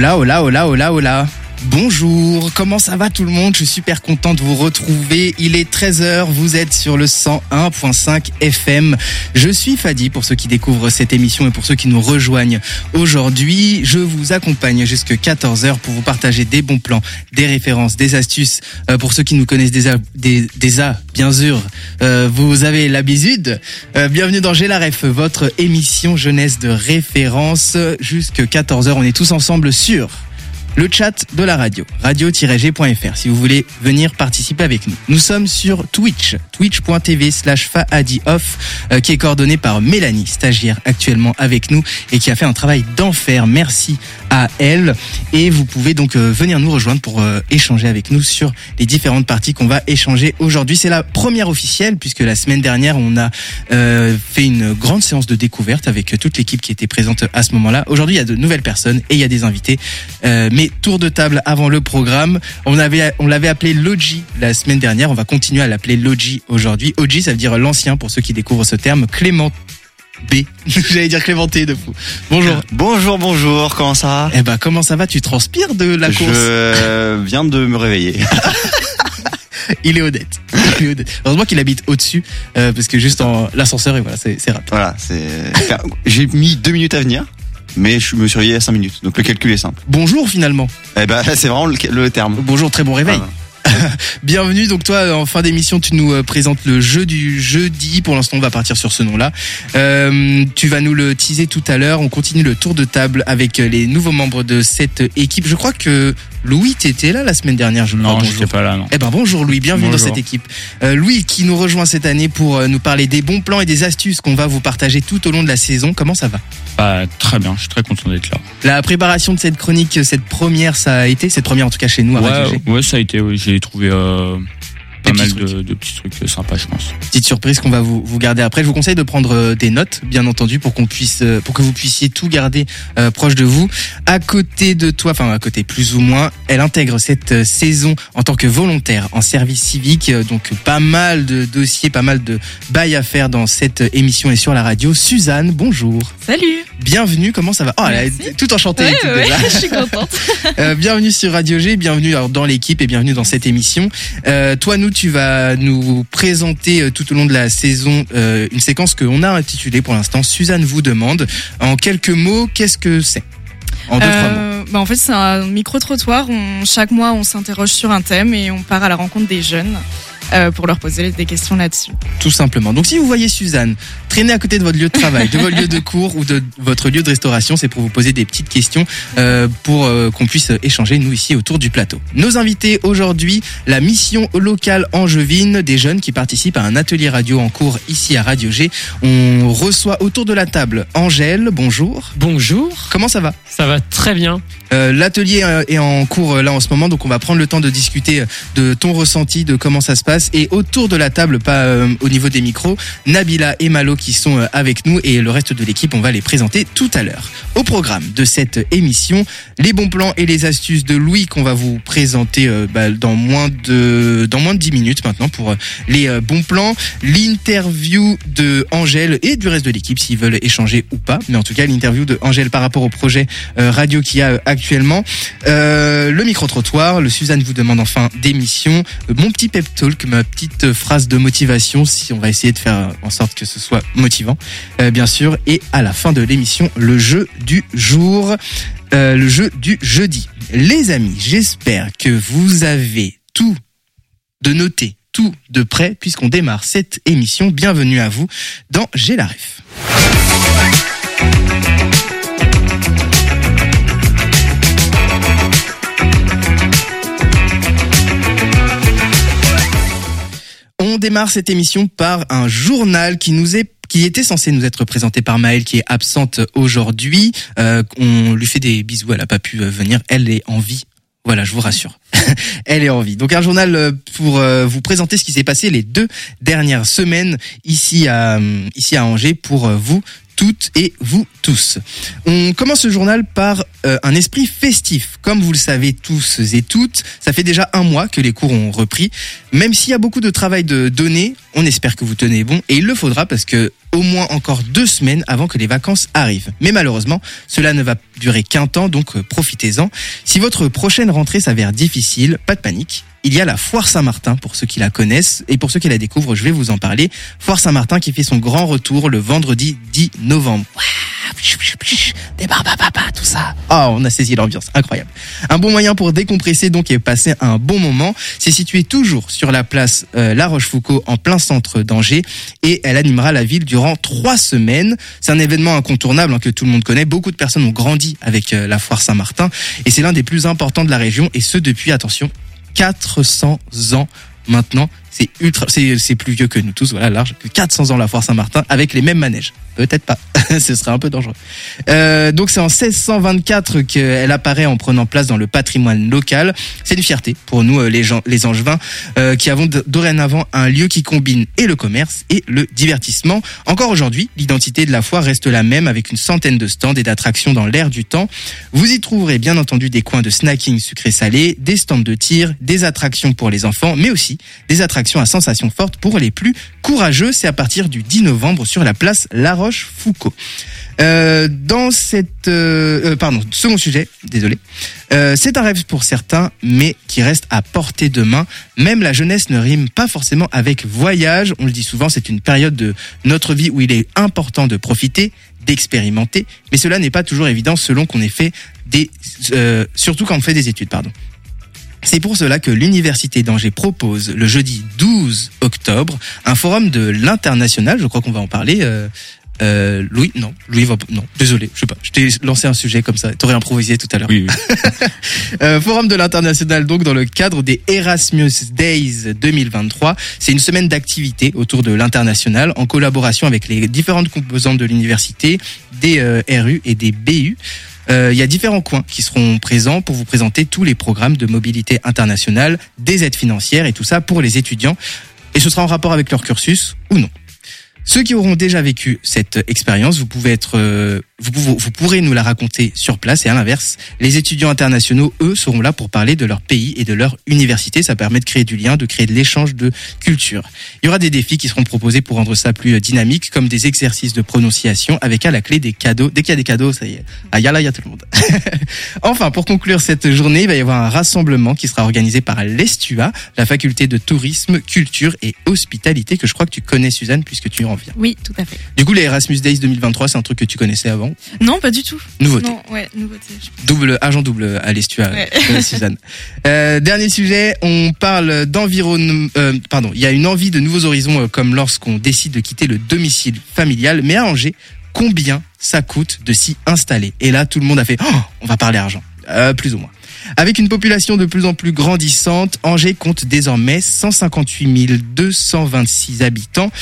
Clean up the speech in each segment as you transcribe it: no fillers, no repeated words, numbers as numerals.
Hola, hola, hola, hola, hola. Bonjour, comment ça va tout le monde? Je suis super content de vous retrouver. Il est 13h, vous êtes sur le 101.5 FM. Je suis Fadi pour ceux qui découvrent cette émission et pour ceux qui nous rejoignent aujourd'hui. Je vous accompagne jusqu'à 14h pour vous partager des bons plans, des références, des astuces. Pour ceux qui nous connaissent déjà, bien sûr, vous avez l'habitude. Bienvenue dans J'ai la Ref, votre émission jeunesse de référence. Jusqu'à 14h, on est tous ensemble sur le chat de la radio, radio-g.fr, si vous voulez venir participer avec nous. Nous sommes sur Twitch, twitch.tv/FaadiOff, qui est coordonné par Mélanie, stagiaire actuellement avec nous et qui a fait un travail d'enfer. Merci à elle. Et vous pouvez donc venir nous rejoindre pour échanger avec nous sur les différentes parties qu'on va échanger aujourd'hui. C'est la première officielle puisque la semaine dernière, on a fait une grande séance de découverte avec toute l'équipe qui était présente à ce moment-là. Aujourd'hui, il y a de nouvelles personnes et il y a des invités. Mais tour de table avant le programme. On l'avait appelé Logi la semaine dernière. On va continuer à l'appeler Logi aujourd'hui. OG, ça veut dire l'ancien pour ceux qui découvrent ce terme. Clément B. J'allais dire Clémenté de fou. Bonjour. Bonjour. Comment ça va? Comment ça va? Tu transpires de la course? Je viens de me réveiller. Il est honnête. Heureusement qu'il habite au-dessus, parce que juste en l'ascenseur et voilà, c'est rapide. Voilà, j'ai mis 2 minutes à venir. Mais je me suis réveillé à 5 minutes, donc le calcul est simple. Bonjour finalement. C'est vraiment le terme. Bonjour, très bon réveil. Bienvenue, donc toi en fin d'émission tu nous présentes le jeu du jeudi. Pour l'instant on va partir sur ce nom-là. Tu vas nous le teaser tout à l'heure. On continue le tour de table avec les nouveaux membres de cette équipe. Je crois que Louis, t'étais là la semaine dernière, je crois. Non, j'étais pas là, non. Bonjour Louis, bienvenue dans cette équipe. Louis qui nous rejoint cette année pour nous parler des bons plans et des astuces qu'on va vous partager tout au long de la saison. Comment ça va? Très bien, je suis très content d'être là. La préparation de cette chronique, cette première en tout cas chez nous à Radio G. Ouais, ça a été, oui, j'ai trouvé pas mal de petits trucs sympas, je pense. Petite surprise qu'on va vous garder après. Je vous conseille de prendre des notes, bien entendu, pour que vous puissiez tout garder proche de vous. À côté de toi, enfin à côté plus ou moins, elle intègre cette saison en tant que volontaire en service civique. Donc pas mal de dossiers, pas mal de bails à faire dans cette émission et sur la radio. Suzanne, bonjour. Salut. Bienvenue, comment ça va? Oh, elle est tout enchantée. Ouais, je suis contente. Bienvenue sur Radio G, bienvenue dans l'équipe et bienvenue dans cette émission. Toi, tu vas nous présenter tout au long de la saison une séquence qu'on a intitulée pour l'instant Suzanne vous demande. En quelques mots, qu'est-ce que c'est? En 2-3 mots. En fait, c'est un micro-trottoir. Chaque mois, on s'interroge sur un thème et on part à la rencontre des jeunes pour leur poser des questions là-dessus. Tout simplement. Donc si vous voyez Suzanne traîner à côté de votre lieu de travail, de votre lieu de cours ou de votre lieu de restauration, c'est pour vous poser des petites questions pour qu'on puisse échanger nous ici autour du plateau. Nos invités aujourd'hui, la mission locale angevine, des jeunes qui participent à un atelier radio en cours ici à Radio G. On reçoit autour de la table Angèle, bonjour. Bonjour. Comment ça va? Ça va très bien. L'atelier est en cours là en ce moment, donc on va prendre le temps de discuter de ton ressenti, de comment ça se passe. Et autour de la table, pas au niveau des micros, Nabila et Malo qui sont avec nous et le reste de l'équipe, on va les présenter tout à l'heure. Au programme de cette émission, les bons plans et les astuces de Louis qu'on va vous présenter dans moins de 10 minutes maintenant pour les bons plans, l'interview de Angèle et du reste de l'équipe s'ils veulent échanger ou pas, mais en tout cas l'interview de Angèle par rapport au projet radio qu'il y a actuellement, le micro-trottoir, le Suzanne vous demande en fin d'émission, mon petit pep talk, ma petite phrase de motivation, si on va essayer de faire en sorte que ce soit motivant, bien sûr, et à la fin de l'émission, le jeu du jour, le jeu du jeudi. Les amis, j'espère que vous avez tout de noté, tout de prêt, puisqu'on démarre cette émission. Bienvenue à vous dans J'ai la Ref. On démarre cette émission par un journal qui était censé nous être présenté par Maëlle, qui est absente aujourd'hui. On lui fait des bisous, elle n'a pas pu venir, elle est en vie. Voilà, je vous rassure. Elle est en vie. Donc un journal pour vous présenter ce qui s'est passé les 2 dernières semaines ici à Angers pour vous toutes et vous tous. On commence ce journal par un esprit festif. Comme vous le savez tous et toutes, ça fait déjà 1 mois que les cours ont repris. Même s'il y a beaucoup de travail de données, On espère que vous tenez bon et il le faudra parce que au moins encore 2 semaines avant que les vacances arrivent. Mais malheureusement, cela ne va durer qu'un temps, donc profitez-en. Si votre prochaine rentrée s'avère difficile, pas de panique. Il y a la Foire Saint-Martin pour ceux qui la connaissent et pour ceux qui la découvrent, je vais vous en parler. Foire Saint-Martin qui fait son grand retour le vendredi 10 novembre. Des barbapapa, tout ça. Oh, on a saisi l'ambiance, incroyable. Un bon moyen pour décompresser donc et passer un bon moment. C'est situé toujours sur la place La Rochefoucauld en plein centre d'Angers et elle animera la ville durant 3 semaines. C'est un événement incontournable que tout le monde connaît. Beaucoup de personnes ont grandi avec la Foire Saint-Martin et c'est l'un des plus importants de la région et ce depuis, attention, 400 ans maintenant. C'est plus vieux que nous tous, voilà, large. 400 ans la Foire Saint-Martin avec les mêmes manèges. Peut-être pas. Ce serait un peu dangereux. Donc c'est en 1624 qu'elle apparaît en prenant place dans le patrimoine local. C'est une fierté pour nous, les Angevins, qui avons dorénavant un lieu qui combine et le commerce et le divertissement. Encore aujourd'hui, l'identité de la foire reste la même avec une centaine de stands et d'attractions dans l'air du temps. Vous y trouverez bien entendu des coins de snacking sucré-salé, des stands de tir, des attractions pour les enfants, mais aussi des attractions à sensations fortes pour les plus courageux. C'est à partir du 10 novembre sur la place La Rochefoucauld. Second sujet, désolé. C'est un rêve pour certains, mais qui reste à portée de main. Même la jeunesse ne rime pas forcément avec voyage. On le dit souvent, c'est une période de notre vie où il est important de profiter, d'expérimenter, mais cela n'est pas toujours évident selon qu'on ait fait surtout quand on fait des études, C'est pour cela que l'Université d'Angers propose le jeudi 12 octobre un forum de l'International. Je crois qu'on va en parler. Louis, désolé, je sais pas. Je t'ai lancé un sujet comme ça. T'aurais improvisé tout à l'heure. Oui. Forum de l'International, donc dans le cadre des Erasmus Days 2023. C'est une semaine d'activités autour de l'International en collaboration avec les différentes composantes de l'université, des RU et des BU. Il y a différents coins qui seront présents pour vous présenter tous les programmes de mobilité internationale, des aides financières et tout ça pour les étudiants. Et ce sera en rapport avec leur cursus ou non. Ceux qui auront déjà vécu cette expérience, vous pourrez nous la raconter sur place. Et à l'inverse, les étudiants internationaux, eux, seront là pour parler de leur pays et de leur université. Ça permet de créer du lien, de créer de l'échange de culture. Il y aura des défis qui seront proposés pour rendre ça plus dynamique, comme des exercices de prononciation avec à la clé des cadeaux. Dès qu'il y a des cadeaux, ça y est. Ah, il y a tout le monde. Enfin, pour conclure cette journée, il va y avoir un rassemblement qui sera organisé par l'ESTUA, la faculté de tourisme, culture et hospitalité, que je crois que tu connais, Suzanne, puisque tu en viens. Oui, tout à fait. Du coup, les Erasmus Days 2023, c'est un truc que tu connaissais avant? Non, pas du tout. Nouveauté. Non, ouais, nouveauté. Agent double à l'ESTUA, ouais. Suzanne. Dernier sujet, on parle d'environnement. Il y a une envie de nouveaux horizons, comme lorsqu'on décide de quitter le domicile familial. Mais à Angers, combien ça coûte de s'y installer? Et là, tout le monde a fait on va parler argent, plus ou moins. Avec une population de plus en plus grandissante, Angers compte désormais 158 226 habitants,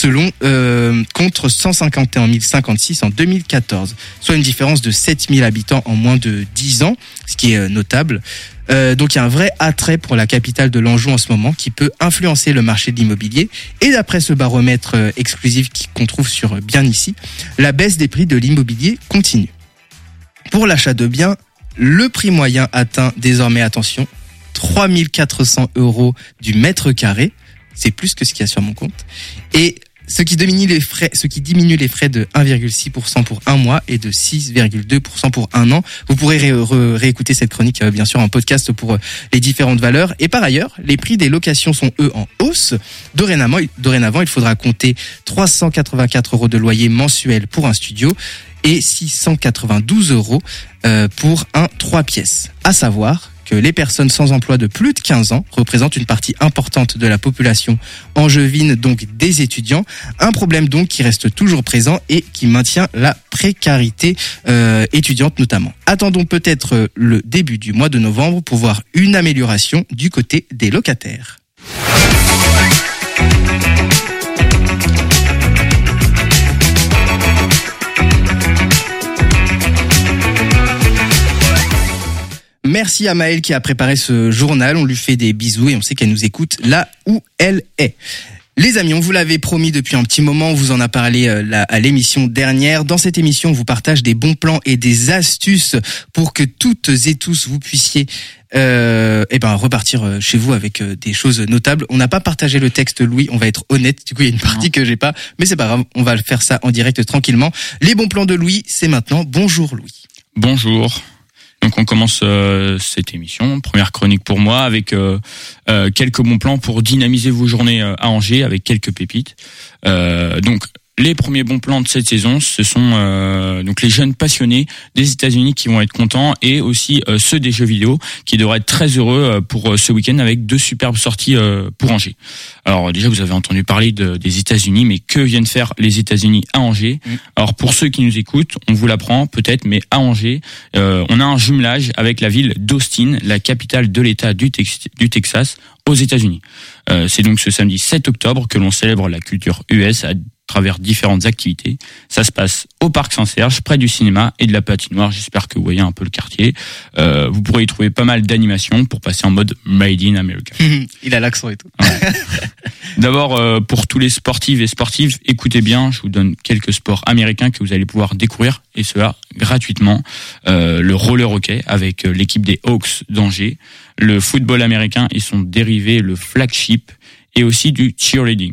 contre 151 056 en 2014, soit une différence de 7 000 habitants en moins de 10 ans, ce qui est notable. Donc il y a un vrai attrait pour la capitale de l'Anjou en ce moment qui peut influencer le marché de l'immobilier. Et d'après ce baromètre exclusif qu'on trouve sur Bien Ici, la baisse des prix de l'immobilier continue. Pour l'achat de biens, le prix moyen atteint désormais, attention, 3 400 € du mètre carré. C'est plus que ce qu'il y a sur mon compte. Et ce qui diminue les frais de 1,6% pour un mois et de 6,2% pour un an. Vous pourrez réécouter cette chronique, bien sûr, en podcast pour les différentes valeurs. Et par ailleurs, les prix des locations sont, eux, en hausse. Dorénavant, il faudra compter 384 € de loyer mensuel pour un studio et 692 € pour un 3 pièces. À savoir que les personnes sans emploi de plus de 15 ans représentent une partie importante de la population angevine, donc des étudiants. Un problème donc qui reste toujours présent et qui maintient la précarité étudiante notamment. Attendons peut-être le début du mois de novembre pour voir une amélioration du côté des locataires. Merci à Maëlle qui a préparé ce journal. On lui fait des bisous et on sait qu'elle nous écoute là où elle est. Les amis, on vous l'avait promis depuis un petit moment, on vous en a parlé à l'émission dernière. Dans cette émission, on vous partage des bons plans et des astuces pour que toutes et tous vous puissiez repartir chez vous avec des choses notables. On n'a pas partagé le texte, Louis, on va être honnête. Du coup, il y a une partie que j'ai pas, mais c'est pas grave, on va faire ça en direct tranquillement. Les bons plans de Louis, c'est maintenant. Bonjour Louis. Bonjour. Donc on commence cette émission, première chronique pour moi, avec quelques bons plans pour dynamiser vos journées à Angers, avec quelques pépites. Donc les premiers bons plans de cette saison, ce sont donc les jeunes passionnés des États-Unis qui vont être contents, et aussi ceux des jeux vidéo qui devraient être très heureux pour ce week-end avec 2 superbes sorties pour Angers. Alors déjà, vous avez entendu parler des États-Unis, mais que viennent faire les États-Unis à Angers? Alors pour ceux qui nous écoutent, on vous l'apprend peut-être, mais à Angers, on a un jumelage avec la ville d'Austin, la capitale de l'État du Texas, aux États-Unis. C'est donc ce samedi 7 octobre que l'on célèbre la culture US à travers différentes activités. Ça se passe au parc Saint-Serge, près du cinéma et de la patinoire. J'espère que vous voyez un peu le quartier. Vous pourrez y trouver pas mal d'animations pour passer en mode Made in America. Il a l'accent et tout. Ouais. D'abord, pour tous les sportifs et sportives, écoutez bien, je vous donne quelques sports américains que vous allez pouvoir découvrir, et cela gratuitement. Le roller hockey avec l'équipe des Hawks d'Angers, le football américain et son dérivé, le flagship, et aussi du cheerleading.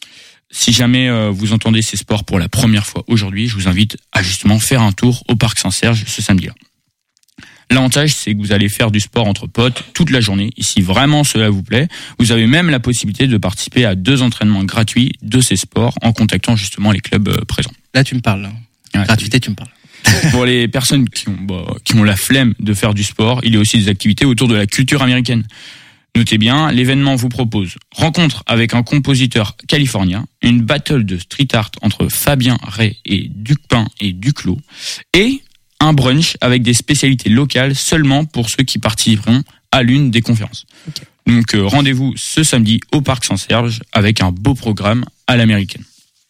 Si jamais vous entendez ces sports pour la première fois aujourd'hui, je vous invite à justement faire un tour au parc Saint-Serge ce samedi-là. L'avantage, c'est que vous allez faire du sport entre potes toute la journée. Et si vraiment cela vous plaît, vous avez même la possibilité de participer à 2 entraînements gratuits de ces sports en contactant justement les clubs présents. Là, tu me parles. Ouais, gratuité, tu me parles. Pour les personnes qui ont la flemme de faire du sport, il y a aussi des activités autour de la culture américaine. Notez bien, l'événement vous propose rencontre avec un compositeur californien, une battle de street art entre Fabien Ray et Ducpin et Duclos, et un brunch avec des spécialités locales seulement pour ceux qui participeront à l'une des conférences. Okay. Donc rendez-vous ce samedi au parc Saint-Serge avec un beau programme à l'américaine.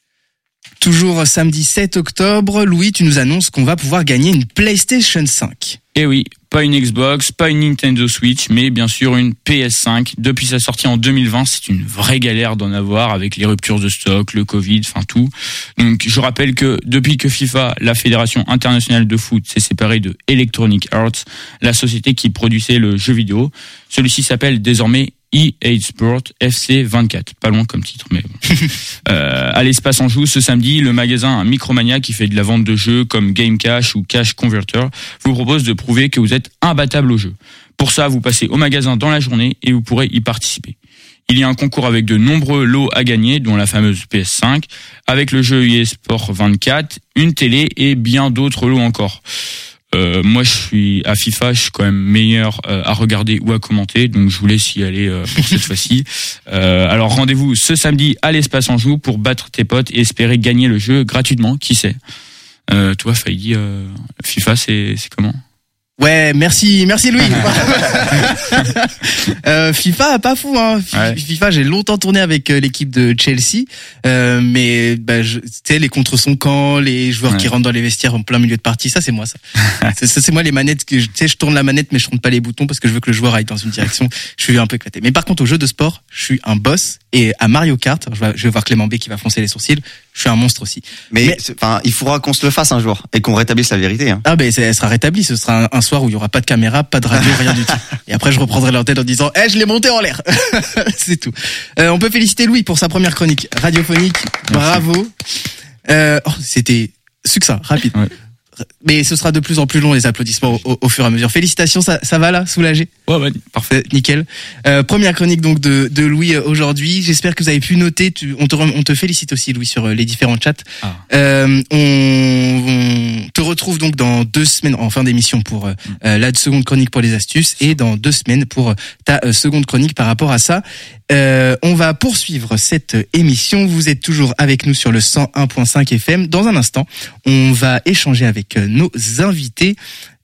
Toujours samedi 7 octobre, Louis, tu nous annonces qu'on va pouvoir gagner une PlayStation 5. Eh oui, pas une Xbox, pas une Nintendo Switch, mais bien sûr une PS5. Depuis sa sortie en 2020, c'est une vraie galère d'en avoir avec les ruptures de stock, le Covid, enfin tout. Donc je rappelle que depuis que FIFA, la Fédération internationale de foot, s'est séparée de Electronic Arts, la société qui produisait le jeu vidéo, celui-ci s'appelle désormais EA Sport FC 24, pas loin comme titre, mais bon. À l'espace Anjou ce samedi, le magasin Micromania, qui fait de la vente de jeux comme Game Cash ou Cash Converter, vous propose de prouver que vous êtes imbattable au jeu. Pour ça, vous passez au magasin dans la journée et vous pourrez y participer. Il y a un concours avec de nombreux lots à gagner, dont la fameuse PS5, avec le jeu EA Sport 24, une télé et bien d'autres lots encore. Moi, je suis à FIFA, je suis quand même meilleur à regarder ou à commenter, donc je vous laisse y aller pour cette fois-ci. Alors rendez-vous ce samedi à l'espace Anjou pour battre tes potes et espérer gagner le jeu gratuitement, qui sait. Toi, Faïdi, FIFA, c'est comment ? Ouais, merci Louis. FIFA, pas fou, hein. Ouais. FIFA, j'ai longtemps tourné avec l'équipe de Chelsea, mais tu sais, les contre son camp, les joueurs qui rentrent dans les vestiaires en plein milieu de partie, ça c'est moi ça. c'est moi les manettes que tu sais, je tourne la manette mais je tourne pas les boutons parce que je veux que le joueur aille dans une direction. Je suis un peu éclaté. Mais par contre au jeu de sport, je suis un boss, et à Mario Kart, je vais voir Clément B qui va froncer les sourcils. Je suis un monstre aussi. Mais il faudra qu'on se le fasse un jour et qu'on rétablisse la vérité. Hein. Ah elle sera rétablie. Ce sera un soir où il y aura pas de caméra, pas de radio, rien du tout. Et après je reprendrai l'antenne en disant je l'ai monté en l'air. C'est tout. On peut féliciter Louis pour sa première chronique radiophonique. Bravo. C'était succinct, rapide. Ouais. Mais ce sera de plus en plus long les applaudissements au fur et à mesure. Félicitations, ça va là, soulagé? Ouais, parfait, nickel. Première chronique donc de Louis aujourd'hui. J'espère que vous avez pu noter. On te félicite aussi Louis sur les différents chats. On te retrouve donc dans 2 semaines en fin d'émission pour la seconde chronique pour les astuces, et dans 2 semaines pour ta seconde chronique par rapport à ça. On va poursuivre cette émission. Vous êtes toujours avec nous sur le 101.5 FM. Dans un instant, on va échanger avec nos invités.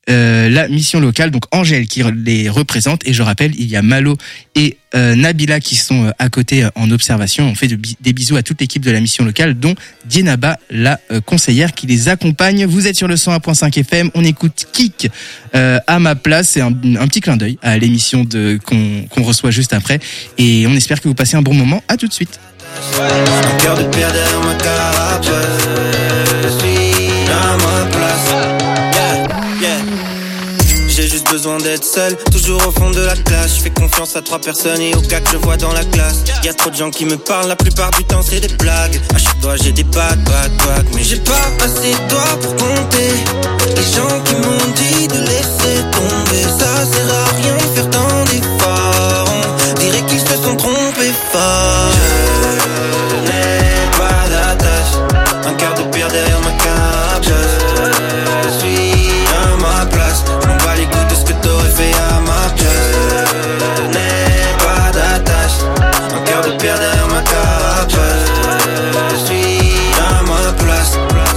la mission locale. Donc Angèle qui les représente. Et je rappelle, il y a Malo et Nabila qui sont à côté en observation. On fait des bisous à toute l'équipe de la mission locale, dont Dienaba, la conseillère qui les accompagne. Vous êtes sur le 101.5 FM. On écoute Kik à ma place. C'est un petit clin d'œil à l'émission qu'on reçoit juste après. Et on espère que vous passez un bon moment. À tout de suite. Un cœur de pierre derrière ma carapace. Je suis à ma place. J'ai juste besoin d'être seul, toujours au fond de la classe. Je fais confiance à 3 personnes et au gars que je vois dans la classe. Y'a trop de gens qui me parlent, la plupart du temps c'est des blagues. À chaque doigt j'ai des bacs, mais j'ai pas assez de doigts pour compter les gens qui m'ont dit de laisser tomber. Ça sert à rien de faire tant d'efforts. On dirait qu'ils se sont trompés fort. Je n'ai pas d'attache, un quart de pierre derrière ma cape. Je suis à ma place, je m'en bats les couilles de ce que t'aurais fait à ma place. Je n'ai pas d'attache, un quart de pierre derrière ma cape. Je suis à ma place,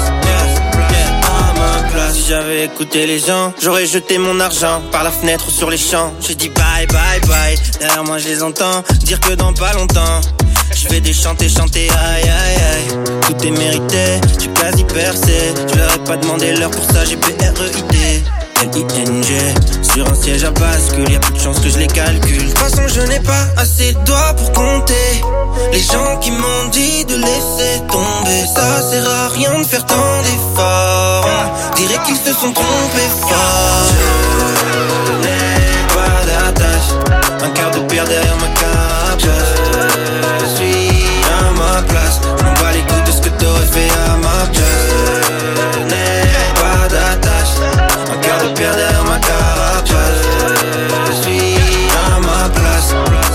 à ma place. Si j'avais écouté les gens, j'aurais jeté mon argent par la fenêtre ou sur les champs. J'ai dit bye bye bye, derrière moi je les entends dire que dans pas longtemps je vais déchanter, chanter, aïe aïe aïe. Tout est mérité, j'ai quasi percé. Je leur ai pas demandé l'heure, pour ça j'ai PREID L-I-N-G, sur un siège à bascule, y'a plus de chance que je les calcule. De toute façon je n'ai pas assez de doigts pour compter les gens qui m'ont dit de laisser tomber. Ça sert à rien de faire tant d'efforts. On dirait qu'ils se sont trompés fort. Je n'ai pas d'attache, un quart de pierre derrière ma cape. Je suis à ma place, je m'en bats les couilles de ce que t'aurais fait à ma place. Je n'ai pas d'attache, un quart de pierre derrière ma cape. Je suis à ma place,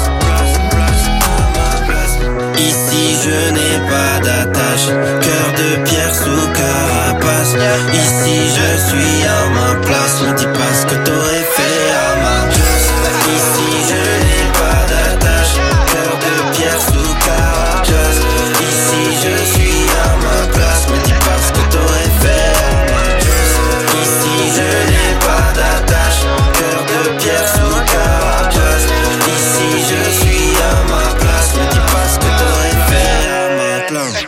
ici je n'ai pas d'attache, cœur de pierre sous carapace. Ici je suis à ma place, me dis pas ce que t'aurais fait à ma place. Ici je n'ai pas d'attache, cœur de pierre sous carapace. Ici je suis à ma place, me dis pas ce que t'aurais fait à ma place. Ici je n'ai pas d'attache, cœur de pierre sous carapace. Ici je suis à ma place, me dis pas ce que t'aurais fait à ma place.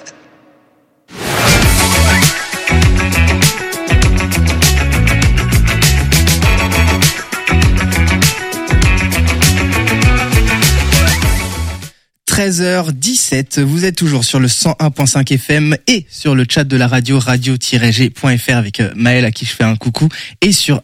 – 13h17, vous êtes toujours sur le 101.5 FM et sur le chat de la radio, radio-g.fr avec Maël à qui je fais un coucou, et sur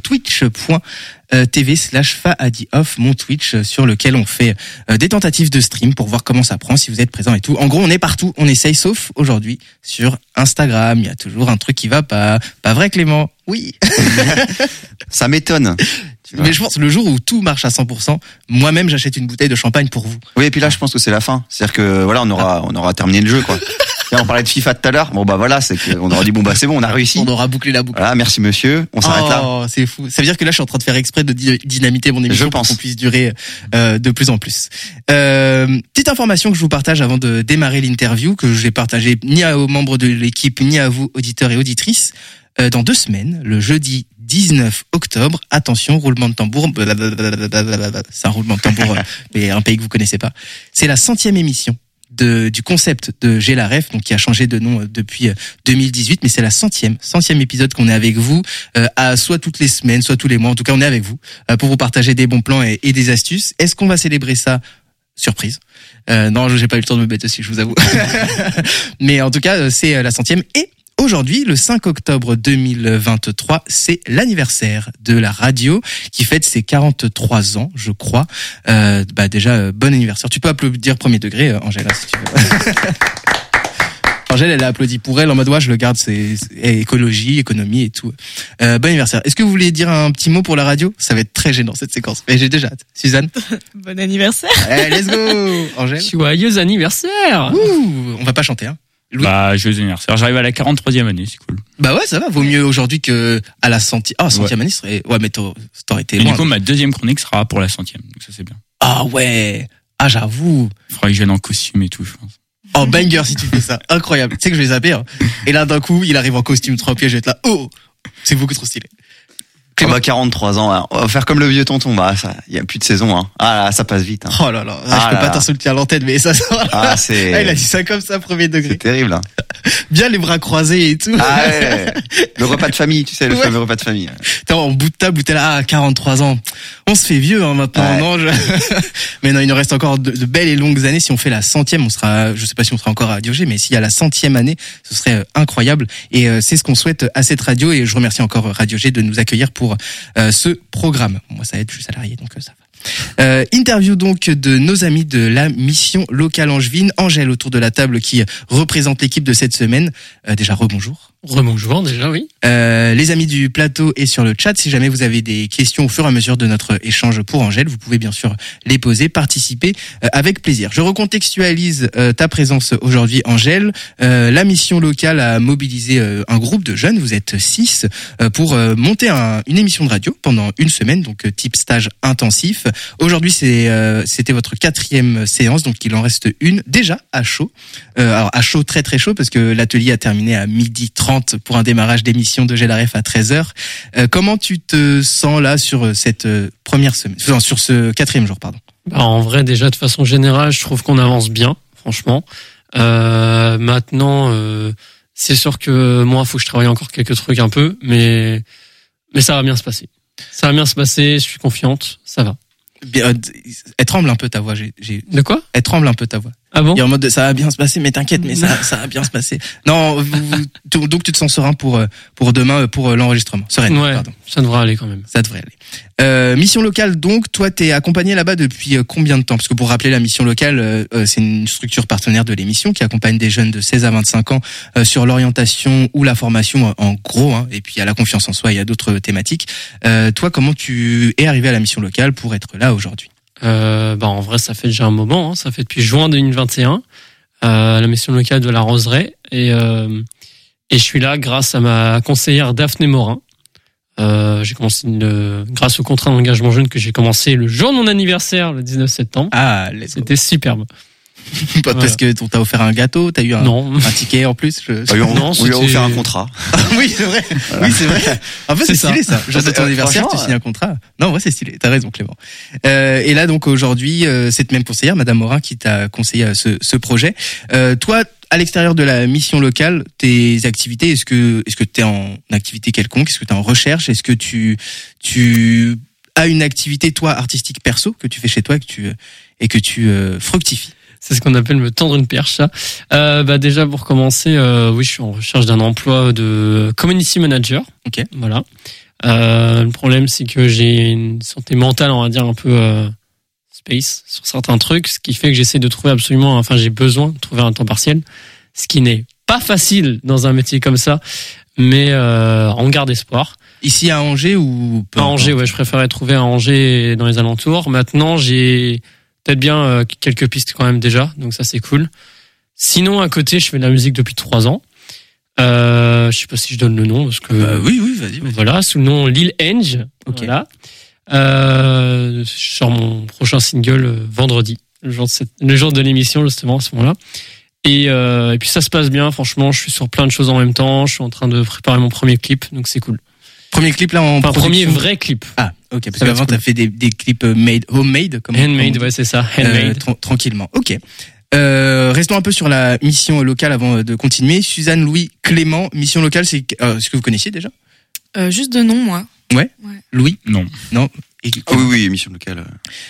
twitch.tv/faadioff, mon Twitch sur lequel on fait des tentatives de stream pour voir comment ça prend, si vous êtes présent et tout. En gros, on est partout, on essaye, sauf aujourd'hui sur Instagram, il y a toujours un truc qui va pas. Pas vrai, Clément? Oui. Ça m'étonne. Mais je pense le jour où tout marche à 100%, moi-même j'achète une bouteille de champagne pour vous. Oui, et puis là je pense que c'est la fin. C'est-à-dire que voilà, on aura terminé le jeu, quoi. Là, on parlait de FIFA tout à l'heure. Bon bah voilà, c'est qu'on aura dit bon bah c'est bon, on a réussi. On aura bouclé la boucle. Voilà, merci monsieur. On s'arrête là. Oh, c'est fou. Ça veut dire que là je suis en train de faire exprès de dynamiter mon émission pour qu'on puisse durer de plus en plus. Petite information que je vous partage avant de démarrer l'interview, que je vais partager ni aux membres de l'équipe ni à vous auditeurs et auditrices. Dans 2 semaines, le jeudi 19 octobre, attention, roulement de tambour, c'est un roulement de tambour, mais un pays que vous connaissez pas. C'est la 100e émission du concept de J'ai la ref, donc qui a changé de nom depuis 2018, mais c'est la 100e épisode qu'on est avec vous, à soit toutes les semaines, soit tous les mois. En tout cas, on est avec vous pour vous partager des bons plans et des astuces. Est-ce qu'on va célébrer ça? Surprise. Non, j'ai pas eu le temps de me mettre dessus, je vous avoue. Mais en tout cas, c'est la 100e. Et aujourd'hui, le 5 octobre 2023, c'est l'anniversaire de la radio qui fête ses 43 ans, je crois. Déjà, bon anniversaire. Tu peux applaudir premier degré, Angèle, si tu veux. Angèle, elle a applaudi pour elle en mode ouais, je le garde, c'est écologie, économie et tout. Bon anniversaire. Est-ce que vous voulez dire un petit mot pour la radio? Ça va être très gênant cette séquence. Mais j'ai déjà hâte. Suzanne? Bon anniversaire. Allez, let's go. Angèle? Joyeux anniversaire. Ouh, on va pas chanter, hein. Louis. Bah, joyeux anniversaire. J'arrive à la 43e année, c'est cool. Bah ouais, ça va. Vaut mieux aujourd'hui que à la 100e. Ah, 100e année serait, ouais, mais t'aurais été loin. Du coup, ma deuxième chronique sera pour la 100e. Donc ça, c'est bien. Ah ouais. Ah, j'avoue. Il faudra que je vienne en costume et tout, je pense. Oh, banger si tu fais ça. Incroyable. Tu sais que je vais zapper, hein. Et là, d'un coup, il arrive en costume 3 pieds, je vais être là. Oh! C'est beaucoup trop stylé. Ah bah 43 ans, hein. On va faire comme le vieux tonton. Bah ça, il y a plus de saison. Hein. Ah là, ça passe vite. Hein. Oh là là, je peux pas t'insulter à l'antenne, mais ça. Ah c'est. Il a dit ça comme ça, premier degré. C'est terrible. Hein. Bien les bras croisés et tout. Ah ouais. Le repas de famille, tu sais, le fameux repas de famille. T'es en bout de table où t'es là, 43 ans. On se fait vieux maintenant, non Mais non, il nous reste encore de belles et longues années. Si on fait la 100e, on sera, je sais pas si on sera encore à Radio G, mais s'il y a la 100e année, ce serait incroyable. Et c'est ce qu'on souhaite à cette radio. Et je remercie encore Radio G de nous accueillir pour ce programme. Moi, ça aide, je suis salarié, donc ça va. Interview donc de nos amis de la mission locale angevine. Angèle autour de la table qui représente l'équipe de cette semaine. Déjà rebonjour. Rebonjour déjà, oui. Les amis du plateau et sur le chat, si jamais vous avez des questions au fur et à mesure de notre échange pour Angèle, vous pouvez bien sûr les poser, participer avec plaisir. Je recontextualise ta présence aujourd'hui, Angèle. La mission locale a mobilisé un groupe de jeunes, vous êtes 6, pour monter une émission de radio pendant une semaine, donc type stage intensif. Aujourd'hui, c'était votre 4e séance, donc il en reste une déjà à chaud. Alors à chaud, très très chaud, parce que l'atelier a terminé à 12h30 pour un démarrage d'émission de GLRF à 13h. Comment tu te sens là sur cette première semaine, sur ce 4e jour, pardon? Bah, en vrai, déjà de façon générale, je trouve qu'on avance bien, franchement. Maintenant, c'est sûr que moi, faut que je travaille encore quelques trucs un peu, mais ça va bien se passer. Ça va bien se passer, je suis confiante, ça va. Elle tremble un peu ta voix. De quoi? Elle tremble un peu ta voix. Ah bon? Et en mode ça va bien se passer, mais t'inquiète, mais ça va bien se passer. Non, donc tu te sens serein pour demain, pour l'enregistrement. Sereine, ouais, pardon. Ça devrait aller quand même. Ça devrait aller. Mission locale, donc toi t'es accompagné là-bas depuis combien de temps? Parce que pour rappeler, la mission locale, c'est une structure partenaire de l'émission qui accompagne des jeunes de 16 à 25 ans sur l'orientation ou la formation en gros, hein, et puis il y a la confiance en soi, il y a d'autres thématiques. Toi, comment tu es arrivé à la mission locale pour être là aujourd'hui? En vrai, ça fait déjà un moment, hein. Ça fait depuis juin 2021, la mission locale de la Roseraie, et je suis là grâce à ma conseillère Daphné Morin. J'ai commencé grâce au contrat d'engagement jeune que j'ai commencé le jour de mon anniversaire, le 19 septembre. Ah, c'était superbe. Parce que on t'a offert un gâteau, t'as eu un ticket en plus. On lui a offert un contrat. Oui, c'est vrai. Oui, c'est vrai. En fait, c'est stylé ça. Genre de ton anniversaire, tu signes un contrat. Non, ouais, c'est stylé. T'as raison, Clément. Et là, donc aujourd'hui, cette même conseillère, Madame Morin, qui t'a conseillé ce projet. Toi, à l'extérieur de la mission locale, tes activités, est-ce que t'es en activité quelconque? Est-ce que t'es en recherche? Est-ce que tu as une activité, toi, artistique perso, que tu fais chez toi et que tu fructifies? C'est ce qu'on appelle me tendre une perche, ça. Déjà, pour commencer, oui, je suis en recherche d'un emploi de community manager. Ok. Voilà. Le problème, c'est que j'ai une santé mentale, on va dire, un peu space sur certains trucs, ce qui fait que j'essaie de trouver j'ai besoin de trouver un temps partiel, ce qui n'est pas facile dans un métier comme ça, mais on garde espoir. Ici à Angers ou pas? À Angers, ouais, je préférais trouver à Angers dans les alentours. Maintenant, j'ai peut-être bien quelques pistes quand même déjà, donc ça c'est cool. Sinon, à côté, je fais de la musique depuis 3 ans. Je sais pas si je donne le nom parce que oui, vas-y. Voilà, sous le nom Lil Eng. Ok. Voilà. Je sors mon prochain single vendredi, le jour de l'émission justement à ce moment-là. Et puis ça se passe bien, franchement. Je suis sur plein de choses en même temps. Je suis en train de préparer mon premier clip, donc c'est cool. Premier clip là en production. Premier vrai clip. Ah, ok. Parce qu'avant t'as fait des clips homemade, comme handmade, ouais, c'est ça, handmade. Tranquillement. Ok. Restons un peu sur la mission locale avant de continuer. Suzanne, Louis, Clément, mission locale, c'est ce que vous connaissiez déjà? Juste de nom, moi. Ouais. Louis? Non. Et oui, émission locale.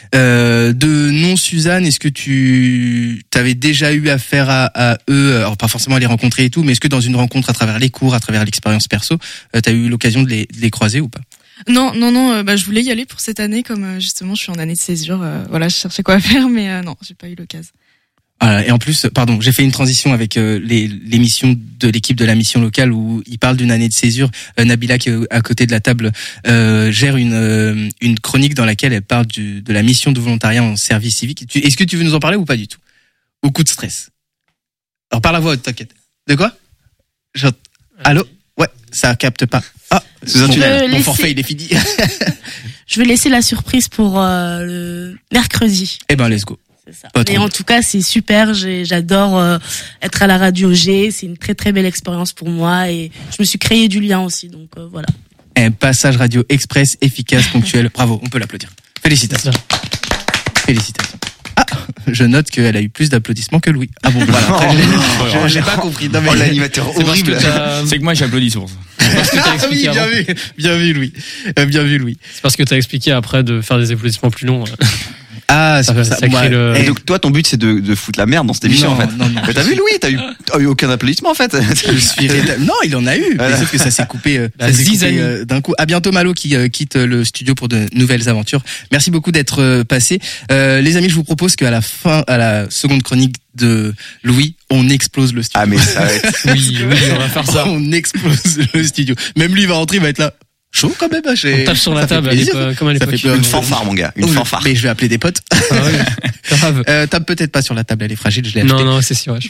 De nom, Suzanne, est-ce que tu t'avais déjà eu affaire à eux, alors pas forcément à les rencontrer et tout, mais est-ce que dans une rencontre à travers les cours, à travers l'expérience perso, t'as eu l'occasion de les croiser ou pas? Non, je voulais y aller pour cette année, comme justement je suis en année de césure, je cherchais quoi faire, mais non, j'ai pas eu l'occasion. Et en plus, pardon, j'ai fait une transition avec l'émission de l'équipe de la mission locale où il parle d'une année de césure. Nabila, qui est à côté de la table, gère une chronique dans laquelle elle parle de la mission de volontariat en service civique. Est-ce que tu veux nous en parler ou pas du tout? Au coup de stress. Alors par la voix, t'inquiète. De quoi? Allô? Ouais, ça capte pas. Ah, mon forfait il est fini. Je vais laisser la surprise pour le mercredi. Eh ben, let's go. Ça. Mais en tout cas, c'est super. J'adore être à la radio G. C'est une très très belle expérience pour moi et je me suis créé du lien aussi. Donc voilà. Un passage radio express, efficace, ponctuel. Bravo, on peut l'applaudir. Félicitations. Félicitations. Ah, je note qu'elle a eu plus d'applaudissements que Louis. Ah bon, voilà. Après, j'ai pas compris. Non, mais l'animateur horrible. C'est que moi j'applaudis sur ça. Parce que t'as expliqué oui, bien vu, Louis. Bien vu, Louis. C'est parce que t'as expliqué après de faire des applaudissements plus longs. Ah, c'est ça ça. crée le... Et donc toi ton but c'est de foutre la merde dans cette émission Non, en fait. non. Mais t'as vu Louis, t'as eu aucun applaudissement en fait. Je suis non, il en a eu. Mais sauf que ça s'est coupé, d'un coup. À bientôt Malo qui quitte le studio pour de nouvelles aventures. Merci beaucoup d'être passé. Les amis, je vous propose qu'à la fin, à la seconde chronique de Louis, on explose le studio. Ah mais ça va être... Oui, on va faire ça. On explose le studio. Même lui il va rentrer, il va être là. Chaud quand même. On tape sur la table, comme à l'époque. Une fanfare mon gars, une fanfare. Mais je vais appeler des potes. Ah ouais, grave. Tape peut-être pas sur la table, elle est fragile, je l'ai acheté. Non, c'est sûr, je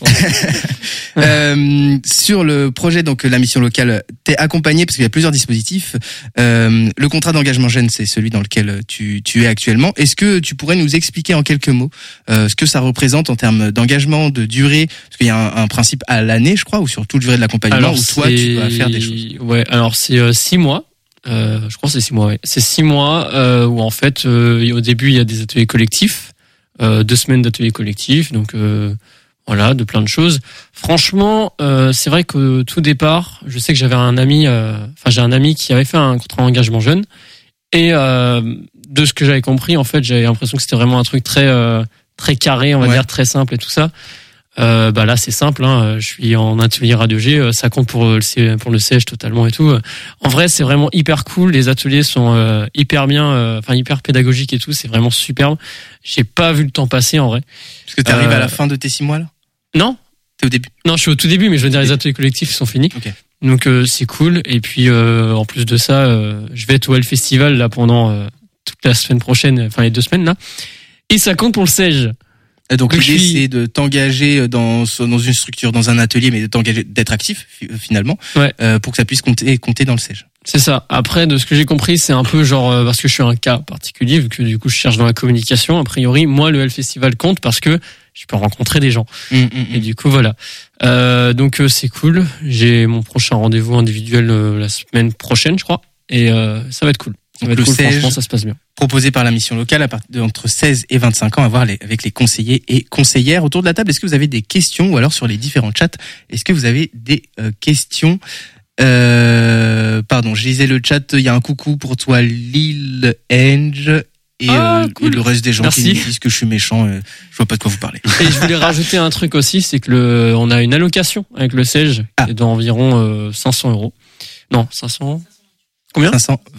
pense. Sur le projet, donc la mission locale, t'es accompagné parce qu'il y a plusieurs dispositifs. Le contrat d'engagement jeune, c'est celui dans lequel tu es actuellement. Est-ce que tu pourrais nous expliquer en quelques mots ce que ça représente en termes d'engagement, de durée, parce qu'il y a un principe à l'année, je crois, ou sur toute durée de l'accompagnement, où toi tu dois faire des choses. Ouais, alors c'est 6 mois. Je crois que c'est 6 mois. Ouais. C'est 6 mois où en fait, au début il y a des ateliers collectifs, 2 semaines d'ateliers collectifs, donc voilà, de plein de choses. Franchement, c'est vrai qu'au tout départ, je sais que j'avais un ami, j'ai un ami qui avait fait un contrat d'engagement jeune, et de ce que j'avais compris, en fait, j'avais l'impression que c'était vraiment un truc très carré, on va dire, très simple et tout ça. Là c'est simple, hein, je suis en atelier Radio G, ça compte pour le siège totalement et tout. En vrai c'est vraiment hyper cool, les ateliers sont hyper bien, hyper pédagogiques et tout, c'est vraiment superbe. J'ai pas vu le temps passer en vrai. Parce que t'arrives à la fin de tes 6 mois là? Non. T'es au début? Non, je suis au tout début, mais je veux dire les ateliers collectifs sont finis. Okay. Donc c'est cool, et puis en plus de ça, je vais être au Hell Festival là pendant toute la semaine prochaine, les 2 semaines là, et ça compte pour le siège. Donc l'idée c'est de t'engager dans une structure, dans un atelier, mais de t'engager, d'être actif finalement, pour que ça puisse compter dans le siège. C'est ça. Après, de ce que j'ai compris, c'est un peu genre parce que je suis un cas particulier, vu que du coup je cherche dans la communication. A priori, moi le Hell Festival compte parce que je peux rencontrer des gens. Et du coup voilà. Donc c'est cool. J'ai mon prochain rendez-vous individuel la semaine prochaine, je crois, et ça va être cool. Ça va être cool. Franchement, ça se passe bien. Proposé par la mission locale à partir entre 16 et 25 ans, à voir avec les conseillers et conseillères autour de la table. Est-ce que vous avez des questions, ou alors sur les différents chats, est-ce que vous avez des questions? Pardon, je lisais le chat. Il y a un coucou pour toi, Lil Enge. Et, cool. Et le reste des gens qui me disent que je suis méchant, je vois pas de quoi vous parlez. Et je voulais rajouter un truc aussi, c'est que on a une allocation avec le siège qui est d'environ 500 euros. Non, 500. Combien?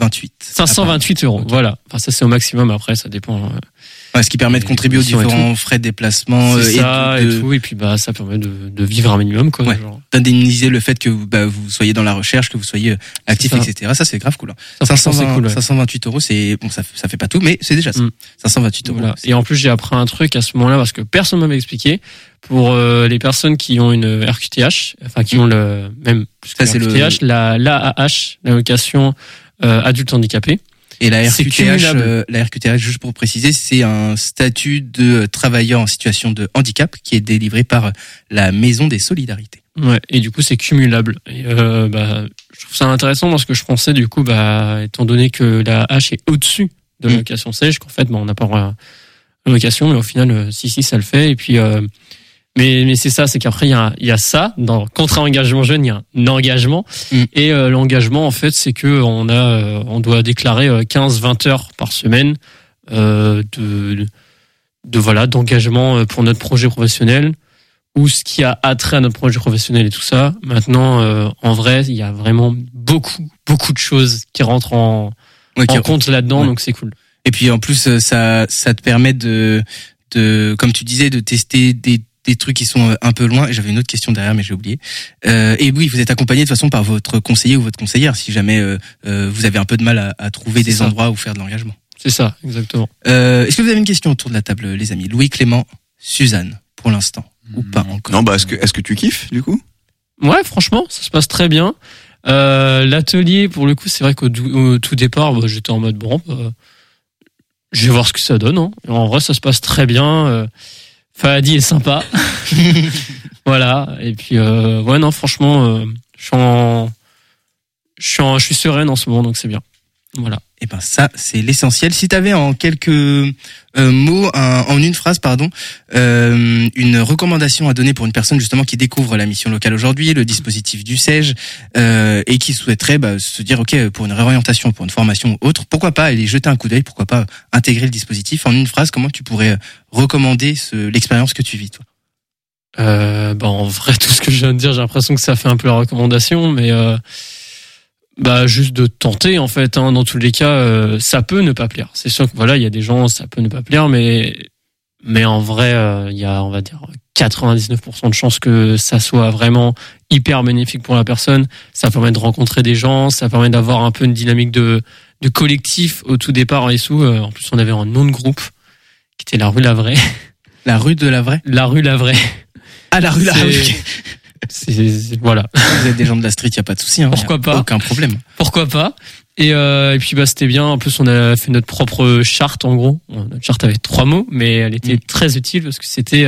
528 euros. Okay. Voilà. Enfin, ça c'est au maximum. Après, ça dépend. Ce qui permet de contribuer aux différents frais de déplacement et tout. Et puis ça permet de vivre un minimum, quoi. Ouais. D'indemniser le fait que vous soyez dans la recherche, que vous soyez actif, etc. Ça c'est grave cool. 528 euros, c'est bon, ça fait pas tout, mais c'est déjà ça. 528 euros. Voilà. Et en plus, j'ai appris un truc à ce moment-là parce que personne m'avait expliqué. Pour les personnes qui ont une RQTH, qui ont même ça, c'est RQTH, l'AAH, l'allocation adulte handicapé. Et la RQTH, juste pour préciser, c'est un statut de travailleur en situation de handicap qui est délivré par la Maison des Solidarités. Ouais, et du coup, c'est cumulable. Et je trouve ça intéressant parce que je pensais, du coup, étant donné que la H est au-dessus de l'allocation siège, qu'en fait, on n'a pas droit à l'allocation, mais au final, si, ça le fait. Et puis, mais c'est ça, c'est qu'après il y a ça dans contrat engagement jeune, il y a un engagement et l'engagement en fait c'est que on doit déclarer 15-20 heures par semaine d'engagement pour notre projet professionnel ou ce qui a attrait à notre projet professionnel et tout ça. Maintenant en vrai, il y a vraiment beaucoup de choses qui rentrent en compte là-dedans, donc c'est cool. Et puis en plus ça te permet de comme tu disais de tester des trucs qui sont un peu loin. Et j'avais une autre question derrière, mais j'ai oublié. Et oui, vous êtes accompagné de toute façon par votre conseiller ou votre conseillère si jamais vous avez un peu de mal à trouver des endroits où faire de l'engagement. C'est ça, exactement. Est-ce que vous avez une question autour de la table, les amis? Louis, Clément, Suzanne, pour l'instant, ou pas encore? Non, est-ce que tu kiffes du coup? Ouais, franchement, ça se passe très bien. L'atelier, pour le coup, c'est vrai qu'au tout départ, j'étais en mode je vais voir ce que ça donne. Hein. En vrai, ça se passe très bien. Fahadi est sympa. Voilà. Et puis, non, franchement, je je suis sereine en ce moment, donc c'est bien. Voilà. Et ben ça, c'est l'essentiel. Si t'avais en quelques mots, en une phrase, une recommandation à donner pour une personne justement qui découvre la mission locale aujourd'hui, le dispositif du CEJ, et qui souhaiterait se dire ok, pour une réorientation, pour une formation ou autre, pourquoi pas aller jeter un coup d'œil, pourquoi pas intégrer le dispositif. En une phrase, comment tu pourrais recommander l'expérience que tu vis, toi? En vrai, tout ce que je viens de dire, j'ai l'impression que ça fait un peu la recommandation, mais juste de tenter en fait. Dans tous les cas, ça peut ne pas plaire. C'est sûr que voilà, il y a des gens, ça peut ne pas plaire, mais en vrai, il y a, on va dire, 99% de chances que ça soit vraiment hyper bénéfique pour la personne. Ça permet de rencontrer des gens, ça permet d'avoir un peu une dynamique de collectif au tout départ. Et en plus, on avait un nom de groupe qui était la rue La Vraie. La rue de la Vraie. La rue La Vraie. Ah, la rue La Vraie. Voilà. Vous êtes des gens de la street, y a pas de souci. Pourquoi pas? Aucun problème. Pourquoi pas? Et puis c'était bien. En plus, on a fait notre propre charte en gros. Notre charte avait 3 mots, mais elle était très utile parce que c'était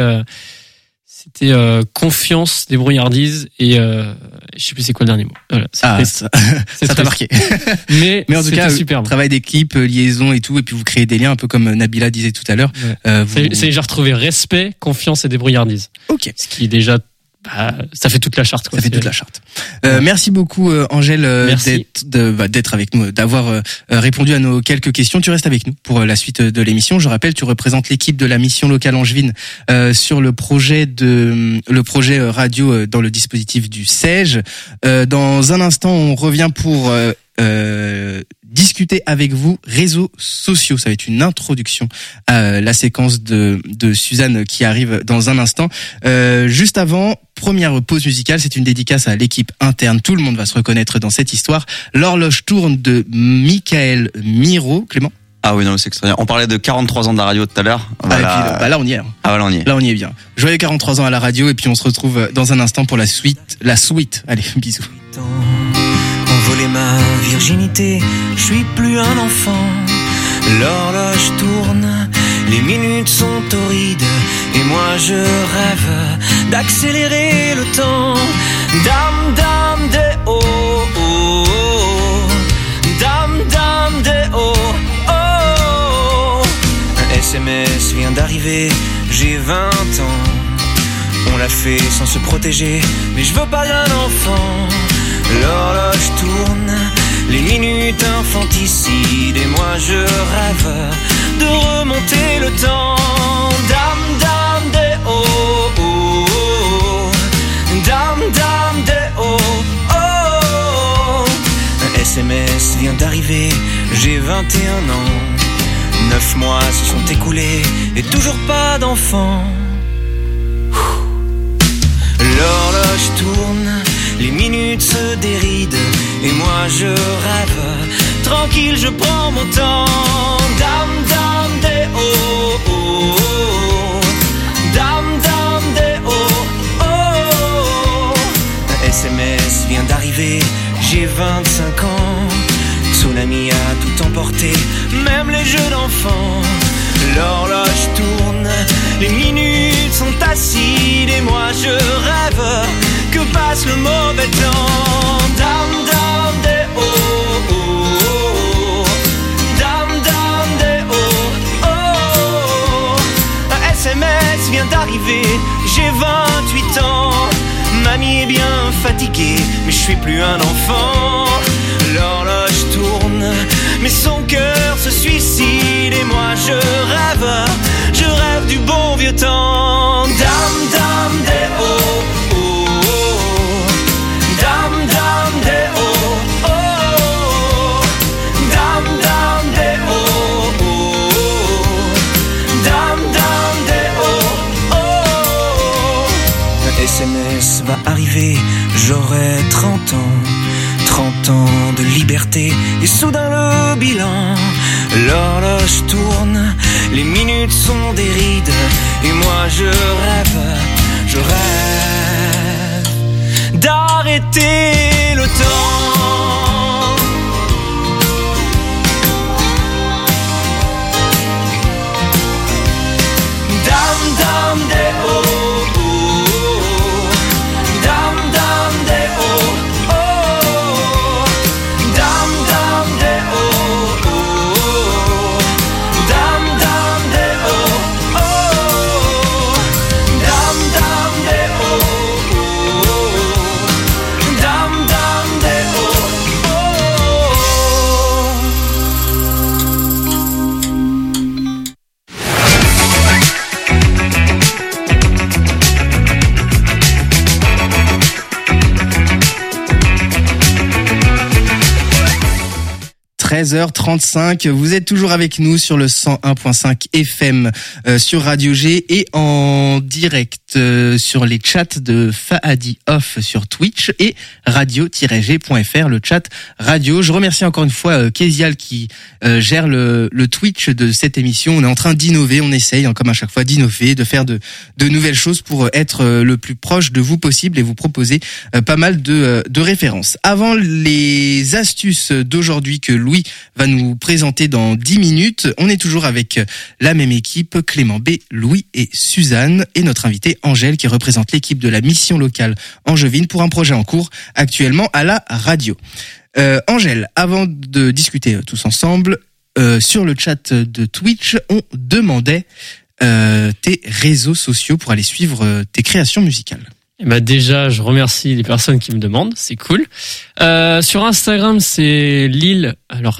confiance, débrouillardise et je sais plus c'est quoi le dernier mot. Voilà, ça t'a marqué. Mais en tout cas, superbe. Travail d'équipe, liaison et tout, et puis vous créez des liens un peu comme Nabila disait tout à l'heure. Ouais. J'ai retrouvé respect, confiance et débrouillardise. Ok. Ce qui est déjà ça fait toute la charte, quoi. Ça fait toute la charte. Merci beaucoup, Angèle, d'être avec nous, d'avoir répondu à nos quelques questions. Tu restes avec nous pour la suite de l'émission. Je rappelle, tu représentes l'équipe de la mission locale angevine sur le projet radio dans le dispositif du CEJ. Dans un instant, on revient pour discuter avec vous réseaux sociaux. Ça va être une introduction à la séquence de Suzanne qui arrive dans un instant. Juste avant, première pause musicale, c'est une dédicace à l'équipe interne. Tout le monde va se reconnaître dans cette histoire. L'horloge tourne de Michael Miro. Clément? Ah oui, non, c'est extraordinaire. On parlait de 43 ans de la radio tout à l'heure. Voilà. Là, on y est. Ah, voilà, on y est. Là, on y est bien. Joyeux 43 ans à la radio, et puis on se retrouve dans un instant pour la suite. Allez, bisous. Envoler ma virginité, je suis plus un enfant. L'horloge tourne, les minutes sont torrides, et moi je rêve d'accélérer le temps. Dame, dame, des oh, oh, oh. Dame, dame, des oh, oh. Un SMS vient d'arriver, j'ai 20 ans. On l'a fait sans se protéger, mais je veux pas d'un enfant. L'horloge tourne, les minutes infanticides, et moi je rêve de remonter le temps. Dame, dame, des oh, oh, oh. Dame, dame, des oh, oh. Un SMS vient d'arriver, j'ai 21 ans. 9 mois se sont écoulés, et toujours pas d'enfant. L'horloge tourne, les minutes se dérident, et moi je rêve, tranquille je prends mon temps. Dame, dame, des oh, oh, oh. Dame, dame, des oh, oh. Un SMS vient d'arriver, j'ai 25 ans. Tsunami a tout emporté, même les jeux d'enfants. L'horloge tourne, les minutes sont acides, et moi je rêve que passe le mauvais temps. Dame, dame, des oh, oh, oh. Dame, dame, des oh, oh. Un SMS vient d'arriver, j'ai 28 ans. Mamie est bien fatiguée, mais je suis plus un enfant. L'horloge tourne, mais son cœur se suicide, et moi je rêve du bon vieux temps. Dame, dame, des oh, oh, oh. Dame, dame, des oh, oh. Dame, dame, des oh, oh. Dame, dame, des oh, oh. Un SMS va arriver, j'aurai 30 ans. 30 ans de liberté, et soudain le bilan. L'horloge tourne, les minutes sont des rides, et moi je rêve d'arrêter le temps. Dame, dame, des oh, oh, oh. Dame, dame, des oh, oh. 13h35. Vous êtes toujours avec nous sur le 101.5 FM sur Radio G et en direct sur les chats de Fahadi Off sur Twitch et radio-g.fr, le chat radio. Je remercie encore une fois Kézial qui gère le Twitch de cette émission. On est en train d'innover, on essaye comme à chaque fois d'innover, de faire de nouvelles choses pour être le plus proche de vous possible et vous proposer pas mal de références. Avant les astuces d'aujourd'hui que Louis va nous présenter dans 10 minutes, on est toujours avec la même équipe, Clément B, Louis et Suzanne, et notre invitée Angèle qui représente l'équipe de la mission locale angevine pour un projet en cours actuellement à la radio. Angèle, avant de discuter tous ensemble, sur le chat de Twitch, on demandait tes réseaux sociaux pour aller suivre tes créations musicales. Et bah déjà, je remercie les personnes qui me demandent, c'est cool. Sur Instagram, c'est lil, alors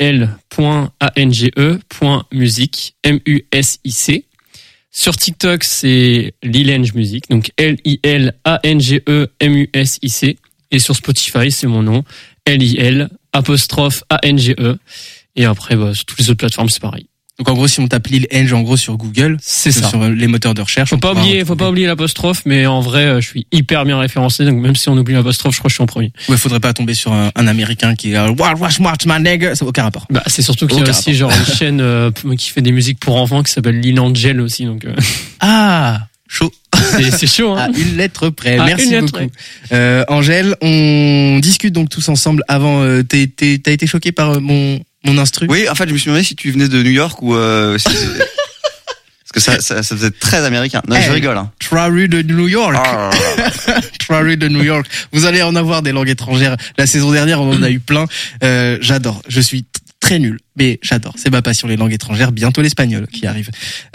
lil.ange.music, M-U-S-I-C. Sur TikTok, c'est Lilange Music, donc L-I-L-A-N-G-E-M-U-S-I-C. Et sur Spotify, c'est mon nom, L-I-L-A-N-G-E. Et après, sur toutes les autres plateformes, c'est pareil. Donc en gros, si on tape Lil Ange en gros sur Google, c'est ça. Sur les moteurs de recherche. Faut pas oublier l'apostrophe, mais en vrai, je suis hyper bien référencé, donc même si on oublie l'apostrophe, je crois que je suis en premier. Ouais, faudrait pas tomber sur un Américain qui est watch my nigga, ça n'a aucun rapport. Bah, c'est surtout qu'il y a aussi genre une chaîne qui fait des musiques pour enfants qui s'appelle Lil Angel aussi, donc. Ah, chaud. C'est chaud, hein. À une lettre près. Merci beaucoup. Angèle, on discute donc tous ensemble avant. T'as été choqué par mon instru? Oui, en fait, je me suis demandé si tu venais de New York ou parce que ça faisait très américain. Non, je rigole. Hein. Trois-rue de New York. Trois-rue de New York. Vous allez en avoir des langues étrangères. La saison dernière, on en a eu plein. J'adore. Je suis très nul, mais j'adore. C'est ma passion, les langues étrangères. Bientôt l'espagnol qui arrive.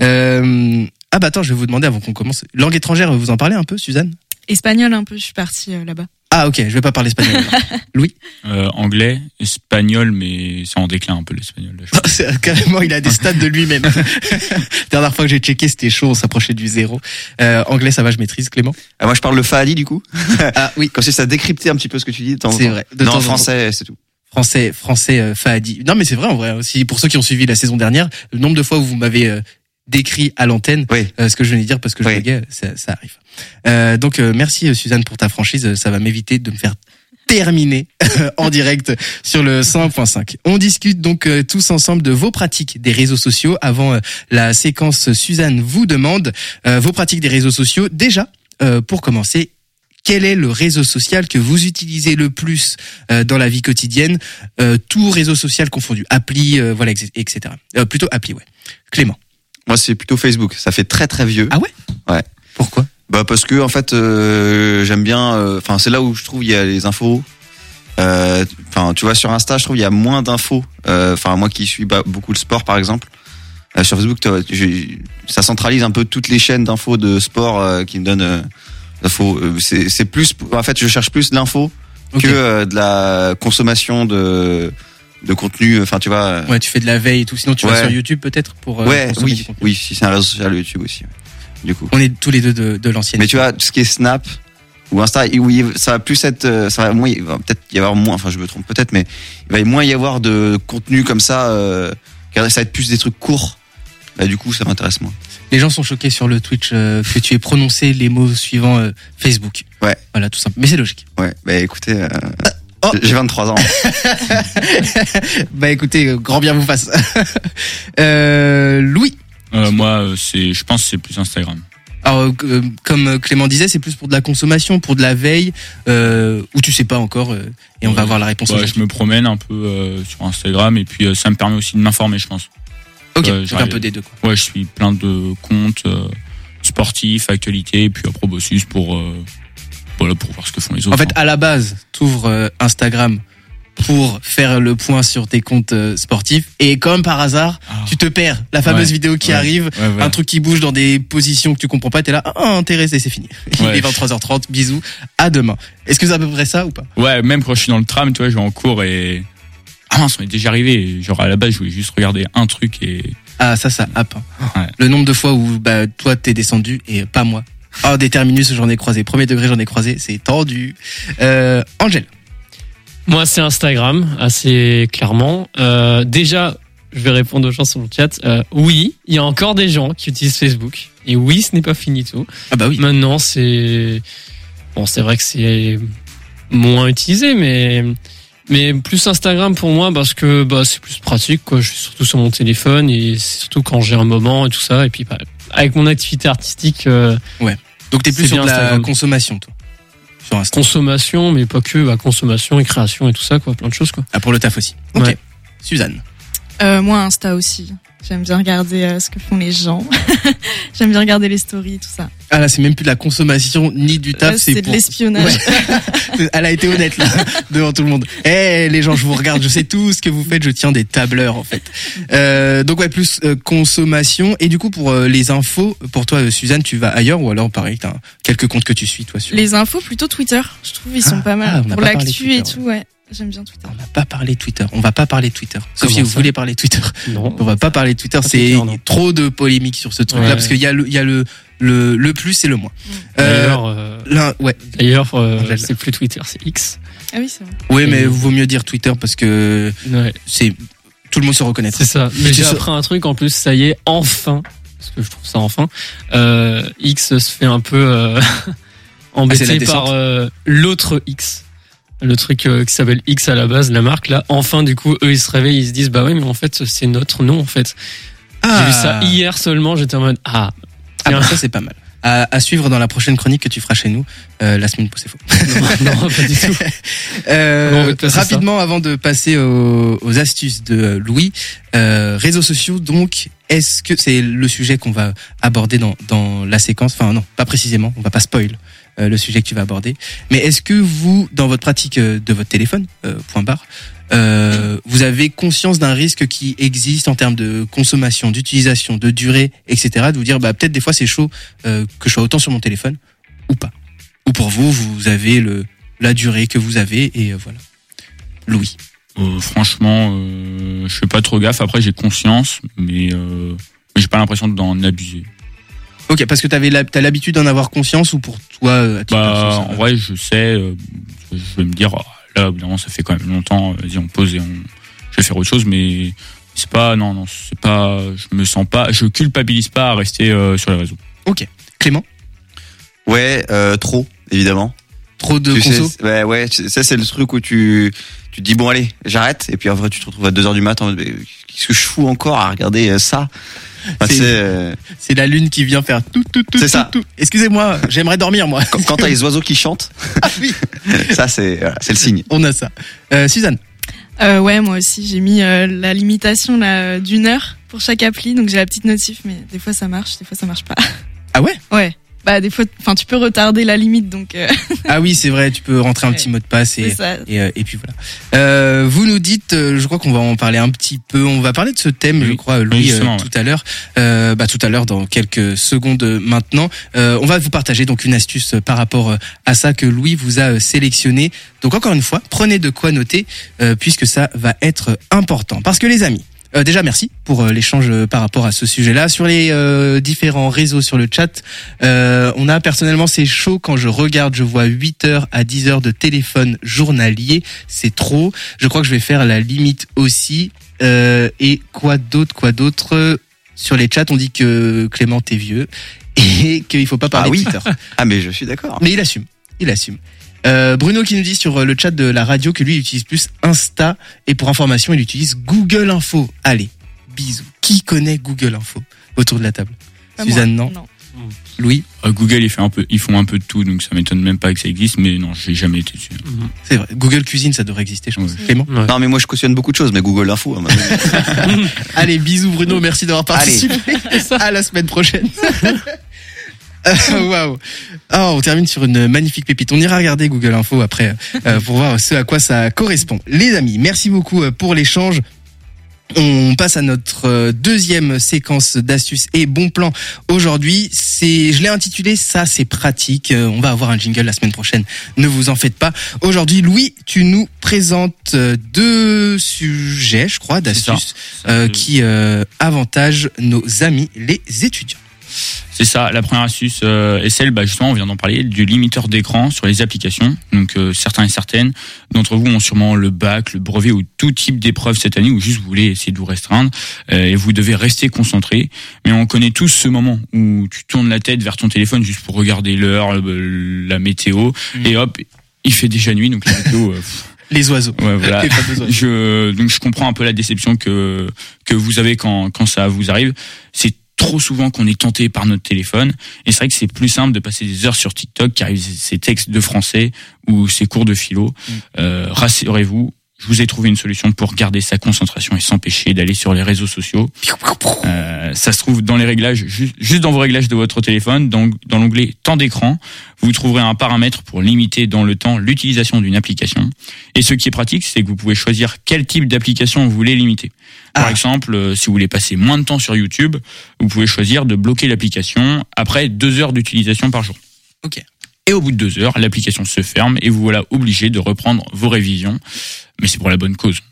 Ah bah attends, je vais vous demander avant qu'on commence. Langue étrangère, vous en parlez un peu, Suzanne? Espagnol un peu, je suis partie là-bas. Ah ok, je vais pas parler espagnol. Louis? Anglais, espagnol, mais c'est en déclin un peu l'espagnol. Là, carrément, il a des stats de lui-même. Dernière fois que j'ai checké, c'était chaud, on s'approchait du 0. Anglais, ça va, je maîtrise, Clément? Moi, je parle le Fahadi du coup. Ah oui. Comme si ça décryptait un petit peu ce que tu dis. C'est vrai. Non, français, c'est tout. Français, Fahadi. Non mais c'est vrai en vrai. Aussi, pour ceux qui ont suivi la saison dernière, le nombre de fois où vous m'avez décrit à l'antenne ce que je venais de dire parce que je buguais, ça arrive. Donc merci Suzanne pour ta franchise, ça va m'éviter de me faire terminer en direct sur le 101.5. On discute donc tous ensemble de vos pratiques des réseaux sociaux avant la séquence Suzanne vous demande vos pratiques des réseaux sociaux. Déjà, pour commencer, quel est le réseau social que vous utilisez le plus dans la vie quotidienne, tout réseau social confondu, appli, voilà, etc. Plutôt appli, ouais. Clément. Moi, c'est plutôt Facebook. Ça fait très très vieux. Ah ouais? Ouais. Pourquoi? Bah parce que en fait, j'aime bien. Enfin, c'est là où je trouve il y a les infos. Enfin, tu vois, sur Insta, je trouve il y a moins d'infos. Enfin, moi qui suis beaucoup le sport, par exemple, sur Facebook, ça centralise un peu toutes les chaînes d'infos de sport qui me donnent d'infos. C'est plus. En fait, je cherche plus l'info que de la consommation de contenu, enfin tu vois. Ouais, tu fais de la veille et tout. Sinon, tu vas sur YouTube peut-être pour. Oui, si c'est un réseau social, YouTube aussi. Du coup. On est tous les deux de l'ancienne. Mais tu vois, tout ce qui est Snap ou Insta, oui, ça va plus être, ça va moins, il va peut-être y avoir moins. Enfin, je me trompe peut-être, mais il va moins y avoir de contenu comme ça. Ça va être plus des trucs courts. Bah, du coup, ça m'intéresse moins. Les gens sont choqués sur le Twitch que tu aies prononcé les mots suivants Facebook. Ouais. Voilà, tout simple. Mais c'est logique. Ouais. Bah écoutez. J'ai 23 ans. Bah écoutez, grand bien vous fasse. Louis. Moi, je pense que c'est plus Instagram. Alors, comme Clément disait, c'est plus pour de la consommation, pour de la veille, ou tu sais pas encore, et on va avoir la réponse. Je me promène un peu sur Instagram, et puis ça me permet aussi de m'informer, je pense. Ok, donc un peu des deux, quoi. Ouais, je suis plein de comptes sportifs, actualités, et puis après, juste pour voir ce que font les autres. En fait, à la base, t'ouvres Instagram pour faire le point sur tes comptes sportifs, et comme par hasard, tu te perds. La fameuse vidéo qui arrive, un truc qui bouge dans des positions que tu comprends pas, t'es là, intéressé, c'est fini. Il est 23h30, bisous, à demain. Est-ce que c'est à peu près ça ou pas? Ouais, même quand je suis dans le tram, tu vois, je vais en cours et... Ah mince, on est déjà arrivé. Genre à la base, je voulais juste regarder un truc et... Ah, ça happe. Ouais. Le nombre de fois où toi t'es descendu et pas moi. Des terminus, j'en ai croisé. Premier degré, j'en ai croisé. C'est tendu. Angèle. Moi, c'est Instagram, assez clairement. Déjà, je vais répondre aux gens sur le chat. Oui, il y a encore des gens qui utilisent Facebook. Et oui, ce n'est pas fini tout. Ah bah oui. Maintenant, c'est vrai que c'est moins utilisé, mais plus Instagram pour moi parce que c'est plus pratique, quoi. Je suis surtout sur mon téléphone et c'est surtout quand j'ai un moment et tout ça. Et puis avec mon activité artistique. Donc t'es plus c'est sur bien de la Instagram. consommation, toi. Sur Insta. Consommation, mais pas que, consommation et création et tout ça, quoi, plein de choses, quoi. Ah, pour le taf aussi. Ok. Ouais. Suzanne. Moi, Insta aussi. J'aime bien regarder ce que font les gens. J'aime bien regarder les stories, tout ça. Ah là, c'est même plus de la consommation ni du taf, C'est de pour... l'espionnage. Ouais. Elle a été honnête là, devant tout le monde. Les gens, je vous regarde, je sais tout ce que vous faites, je tiens des tableurs en fait. Donc ouais, plus consommation. Et du coup, pour les infos, pour toi, Suzanne, tu vas ailleurs ou alors pareil, t'as quelques comptes que tu suis toi sur... Les infos, plutôt Twitter. Je trouve ils sont pas mal. on n'a Pour pas parlé l'actu Twitter, et tout, ouais. J'aime bien Twitter. On n'a pas parlé Twitter. On va pas parler Twitter. Sauf si Comment vous ça voulez parler Twitter. Non. On va pas parler Twitter. Pas C'est Twitter, non. trop de polémiques sur ce truc-là Ouais. parce qu'il y a le plus et le moins. Ouais. D'ailleurs, c'est plus Twitter, c'est X. Ah oui, c'est vrai. Ouais, mais vaut mieux dire Twitter parce que Ouais. c'est tout le monde se reconnaîtra. C'est ça. Mais Tu j'ai sais- appris un truc en plus, ça y est, enfin, parce que je trouve ça enfin, X se fait un peu c'est la embêté descente. par l'autre X. Le truc qui s'appelle X à la base, la marque là. Enfin, du coup, eux ils se réveillent, ils se disent bah ouais, mais en fait c'est notre nom en fait. J'ai vu ça hier seulement, j'étais en mode Ah bah ça c'est pas mal. À suivre dans la prochaine chronique que tu feras chez nous la semaine prochaine. non, pas du tout. on va te passer Rapidement, avant de passer aux astuces de Louis, réseaux sociaux. Donc, est-ce que c'est le sujet qu'on va aborder dans la séquence? Enfin non, pas précisément. On va pas spoil le sujet que tu vas aborder. Mais est-ce que vous, dans votre pratique de votre téléphone, point barre, vous avez conscience d'un risque qui existe en termes de consommation, d'utilisation, de durée, etc. De vous dire, peut-être des fois c'est chaud que je sois autant sur mon téléphone ou pas. Ou pour vous, vous avez la durée que vous avez et voilà. Louis. Franchement, je fais pas trop gaffe. Après, j'ai conscience, mais j'ai pas l'impression d'en abuser. Ok, parce que t'as l'habitude d'en avoir conscience ou pour toi à titre perso, ça En va? vrai, je sais. Je vais me dire, là, évidemment, ça fait quand même longtemps. Vas-y, on pose et je vais faire autre chose, mais c'est pas, non, c'est pas. Je me sens pas. Je culpabilise pas à rester sur les réseaux. Ok. Clément, Ouais, trop, évidemment. trop de Tu conso. sais, ouais, ça c'est le truc où tu te dis bon allez, j'arrête, et puis en vrai tu te retrouves à 2h du matin en mode, mais qu'est-ce que je fous encore à regarder ça? Enfin, C'est- tu sais, C'est la lune qui vient faire tout. C'est ça. tout. Excusez-moi, j'aimerais dormir moi. quand t'as les oiseaux qui chantent, Ah oui, ça c'est le signe. on a ça. Suzanne. Ouais, moi aussi, j'ai mis la limitation là d'1 heure pour chaque appli, donc j'ai la petite notif, mais des fois ça marche, des fois ça marche pas. Ah ouais? Ouais. Bah des fois, enfin tu peux retarder la limite, donc Ah oui, c'est vrai, tu peux rentrer un Ouais. petit mot de passe c'est ça. et puis voilà. Vous nous dites, je crois qu'on va en parler un petit peu. On va parler de ce thème, Oui. je crois, Louis, Justement, tout à l'heure. Tout à l'heure, dans quelques secondes maintenant. On va vous partager donc une astuce par rapport à ça que Louis vous a sélectionné. Donc encore une fois, prenez de quoi noter puisque ça va être important. Parce que les amis. Déjà, merci pour l'échange par rapport à ce sujet-là. Sur les différents réseaux sur le chat, on a personnellement, c'est chaud quand je regarde, je vois 8 heures à 10 heures de téléphone journalier. C'est trop. Je crois que je vais faire la limite aussi. Et quoi d'autre sur les chats, on dit que Clément t'es vieux et qu'il faut pas parler Ah oui. de Twitter. Ah mais je suis d'accord. Mais il assume. Bruno qui nous dit sur le chat de la radio que lui il utilise plus Insta et pour information il utilise Google Info. Allez, bisous. Qui connaît Google Info autour de la table? Pas Suzanne, moi. non. Louis, Google, ils font un peu de tout, donc ça m'étonne même pas que ça existe, mais non, j'ai jamais été dessus. c'est vrai. Google Cuisine, ça devrait exister, je pense. Ouais. Clément. Ouais. Non mais moi je cautionne beaucoup de choses, mais Google Info. Allez, bisous Bruno, merci d'avoir participé. À la semaine prochaine. Waouh. On termine sur une magnifique pépite. On ira regarder Google Info après pour voir ce à quoi ça correspond. Les amis, merci beaucoup pour l'échange. On passe à notre deuxième séquence d'astuces et bons plans aujourd'hui. Je l'ai intitulé ça c'est pratique. On va avoir un jingle la semaine prochaine. Ne vous en faites pas. Aujourd'hui, Louis, tu nous présentes 2 sujets, je crois, d'astuces qui avantagent nos amis les étudiants. C'est ça, la première astuce est celle, justement, on vient d'en parler, du limiteur d'écran sur les applications. Donc certains et certaines d'entre vous ont sûrement le bac, le brevet ou tout type d'épreuve cette année, ou juste vous voulez essayer de vous restreindre et vous devez rester concentré. Mais on connaît tous ce moment où tu tournes la tête vers ton téléphone juste pour regarder l'heure, la météo, et hop, il fait déjà nuit, donc la météo... Les oiseaux. Ouais, voilà. Les fameux oiseaux. Donc je comprends un peu la déception que vous avez quand ça vous arrive. C'est trop souvent qu'on est tenté par notre téléphone, et c'est vrai que c'est plus simple de passer des heures sur TikTok, car ces textes de français ou ces cours de philo. Rassurez-vous, je vous ai trouvé une solution pour garder sa concentration et s'empêcher d'aller sur les réseaux sociaux. Ça se trouve dans les réglages, juste dans vos réglages de votre téléphone, dans l'onglet temps d'écran, vous trouverez un paramètre pour limiter dans le temps l'utilisation d'une application. Et ce qui est pratique, c'est que vous pouvez choisir quel type d'application vous voulez limiter. Par exemple, si vous voulez passer moins de temps sur YouTube, vous pouvez choisir de bloquer l'application après 2 heures d'utilisation par jour. Ok. Et au bout de 2 heures, l'application se ferme et vous voilà obligé de reprendre vos révisions. Mais c'est pour la bonne cause.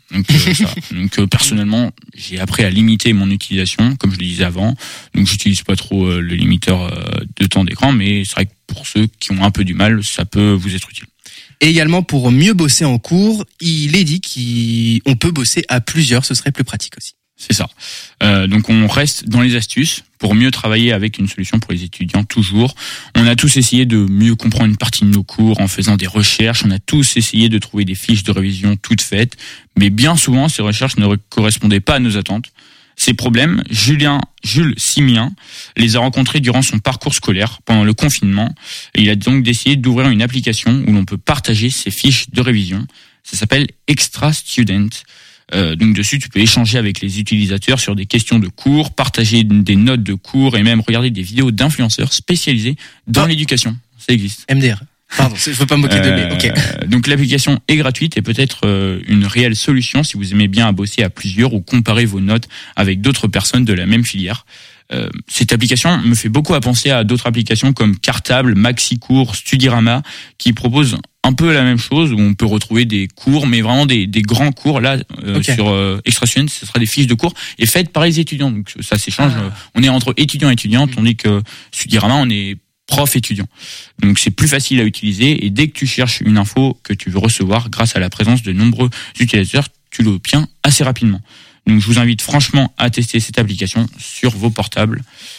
Donc, personnellement, j'ai appris à limiter mon utilisation, comme je le disais avant. Donc j'utilise pas trop le limiteur de temps d'écran, mais c'est vrai que pour ceux qui ont un peu du mal, ça peut vous être utile. Et également, pour mieux bosser en cours, il est dit qu'on peut bosser à plusieurs, ce serait plus pratique aussi. C'est ça. Donc on reste dans les astuces pour mieux travailler avec une solution pour les étudiants toujours. On a tous essayé de mieux comprendre une partie de nos cours en faisant des recherches. On a tous essayé de trouver des fiches de révision toutes faites. Mais bien souvent, ces recherches ne correspondaient pas à nos attentes. Ces problèmes, Jules Simien les a rencontrés durant son parcours scolaire pendant le confinement. Et il a donc décidé d'ouvrir une application où l'on peut partager ses fiches de révision. Ça s'appelle Extra Student. Donc dessus, tu peux échanger avec les utilisateurs sur des questions de cours, partager des notes de cours et même regarder des vidéos d'influenceurs spécialisés dans l'éducation. Ça existe. MDR. Pardon, je veux pas me moquer de lui. Ok. Donc l'application est gratuite et peut être une réelle solution si vous aimez bien bosser à plusieurs ou comparer vos notes avec d'autres personnes de la même filière. Cette application me fait beaucoup penser à d'autres applications comme Cartable, Maxicours, Studirama, qui proposent un peu la même chose, où on peut retrouver des cours, mais vraiment des grands cours. Là, sur Extra Student, ce sera des fiches de cours et faites par les étudiants. Donc ça s'échange. On est entre étudiants et étudiants, tandis que Studirama, on est prof-étudiant. Donc c'est plus facile à utiliser, et dès que tu cherches une info que tu veux recevoir grâce à la présence de nombreux utilisateurs, tu l'obtiens assez rapidement. Donc je vous invite franchement à tester cette application sur vos portables,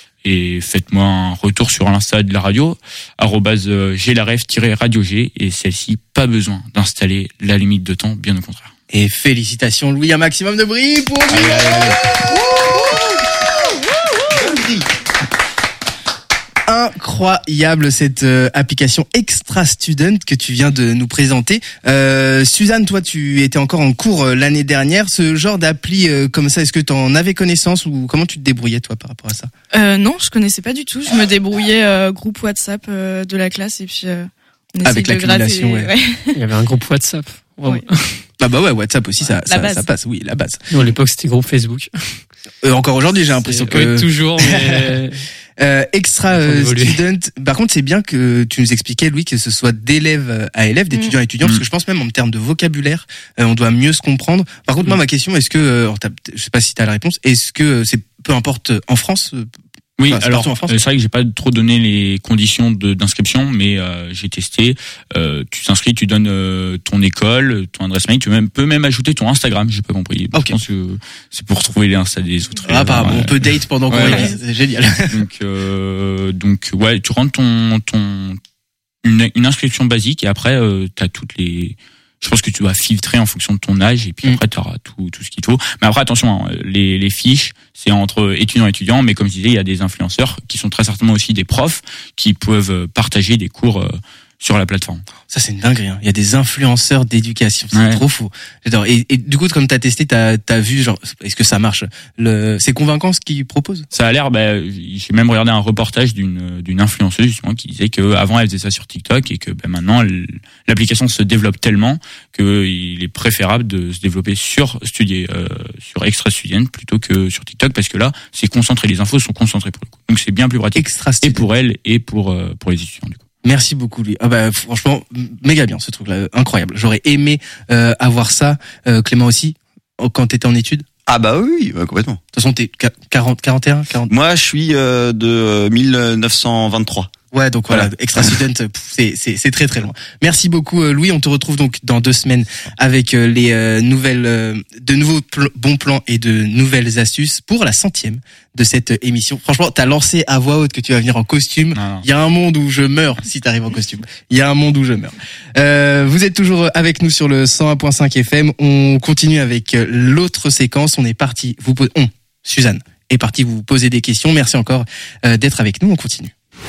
et faites-moi un retour sur l'Insta de la radio, @glaref-radio-g, et celle-ci, pas besoin d'installer la limite de temps, bien au contraire. Et félicitations Louis, un maximum de bruit pour lui. Incroyable cette application Extra Student que tu viens de nous présenter. Suzanne, toi tu étais encore en cours l'année dernière. Ce genre d'appli comme ça, est-ce que tu en avais connaissance, ou comment tu te débrouillais toi par rapport à ça? Non, je connaissais pas du tout. Je me débrouillais groupe WhatsApp de la classe, et puis on essayait avec de l'accumulation, gratter. Il y avait un groupe WhatsApp. Wow. Ouais. Bah ouais, WhatsApp aussi, ça passe, oui, la base. Nous, à l'époque, c'était groupe Facebook. Encore aujourd'hui, j'ai l'impression que... Oui, toujours, mais... Extra Student. Par contre, c'est bien que tu nous expliquais, Louis, que ce soit d'élève à élève, d'étudiant à étudiant, parce que je pense même en termes de vocabulaire, on doit mieux se comprendre. Par contre, moi, ma question, est-ce que, je sais pas si tu as la réponse, est-ce que c'est peu importe en France? Oui, enfin, alors c'est vrai que j'ai pas trop donné les conditions d'inscription, mais j'ai testé. Tu t'inscris, tu donnes ton école, ton adresse mail, tu peux même ajouter ton Instagram. J'ai pas compris. Okay. Je pense que c'est pour trouver les Insta des autres. On peut date pendant qu'on révise. C'est génial. Donc ouais, tu rentres une inscription basique, et après t'as toutes les. Je pense que tu dois filtrer en fonction de ton âge, et puis après tu auras tout ce qu'il faut. Mais après attention, les fiches, c'est entre étudiants et étudiants, mais comme je disais, il y a des influenceurs qui sont très certainement aussi des profs qui peuvent partager des cours sur la plateforme. Ça, c'est une dinguerie, hein. Il y a des influenceurs d'éducation. C'est trop fou. J'adore. Et du coup, comme t'as testé, t'as vu, genre, est-ce que ça marche? C'est convaincant ce qu'ils proposent? Ça a l'air, j'ai même regardé un reportage d'une influenceuse, justement, qui disait que avant elle faisait ça sur TikTok, et que, maintenant, l'application se développe tellement qu'il est préférable de se développer sur Extra Student plutôt que sur TikTok, parce que là, c'est concentré, les infos sont concentrées pour le coup. Donc c'est bien plus pratique. Et pour elle, et pour les étudiants, du coup. Merci beaucoup, lui. Franchement, méga bien ce truc-là, incroyable. J'aurais aimé avoir ça, Clément aussi, quand t'étais en études. Ah bah oui, complètement. De toute façon, t'es 41, 40. Moi, je suis de 1923. Ouais, donc voilà, Extra Student, c'est très très loin. Merci beaucoup Louis, on te retrouve donc dans 2 semaines avec les de nouveaux bons plans et de nouvelles astuces pour la 100e de cette émission. Franchement, t'as lancé à voix haute que tu vas venir en costume. Il y a un monde où je meurs si t'arrives en costume. Il y a un monde où je meurs. Vous êtes toujours avec nous sur le 101.5 FM. On continue avec l'autre séquence. On est parti. Suzanne est partie vous poser des questions. Merci encore d'être avec nous. On continue.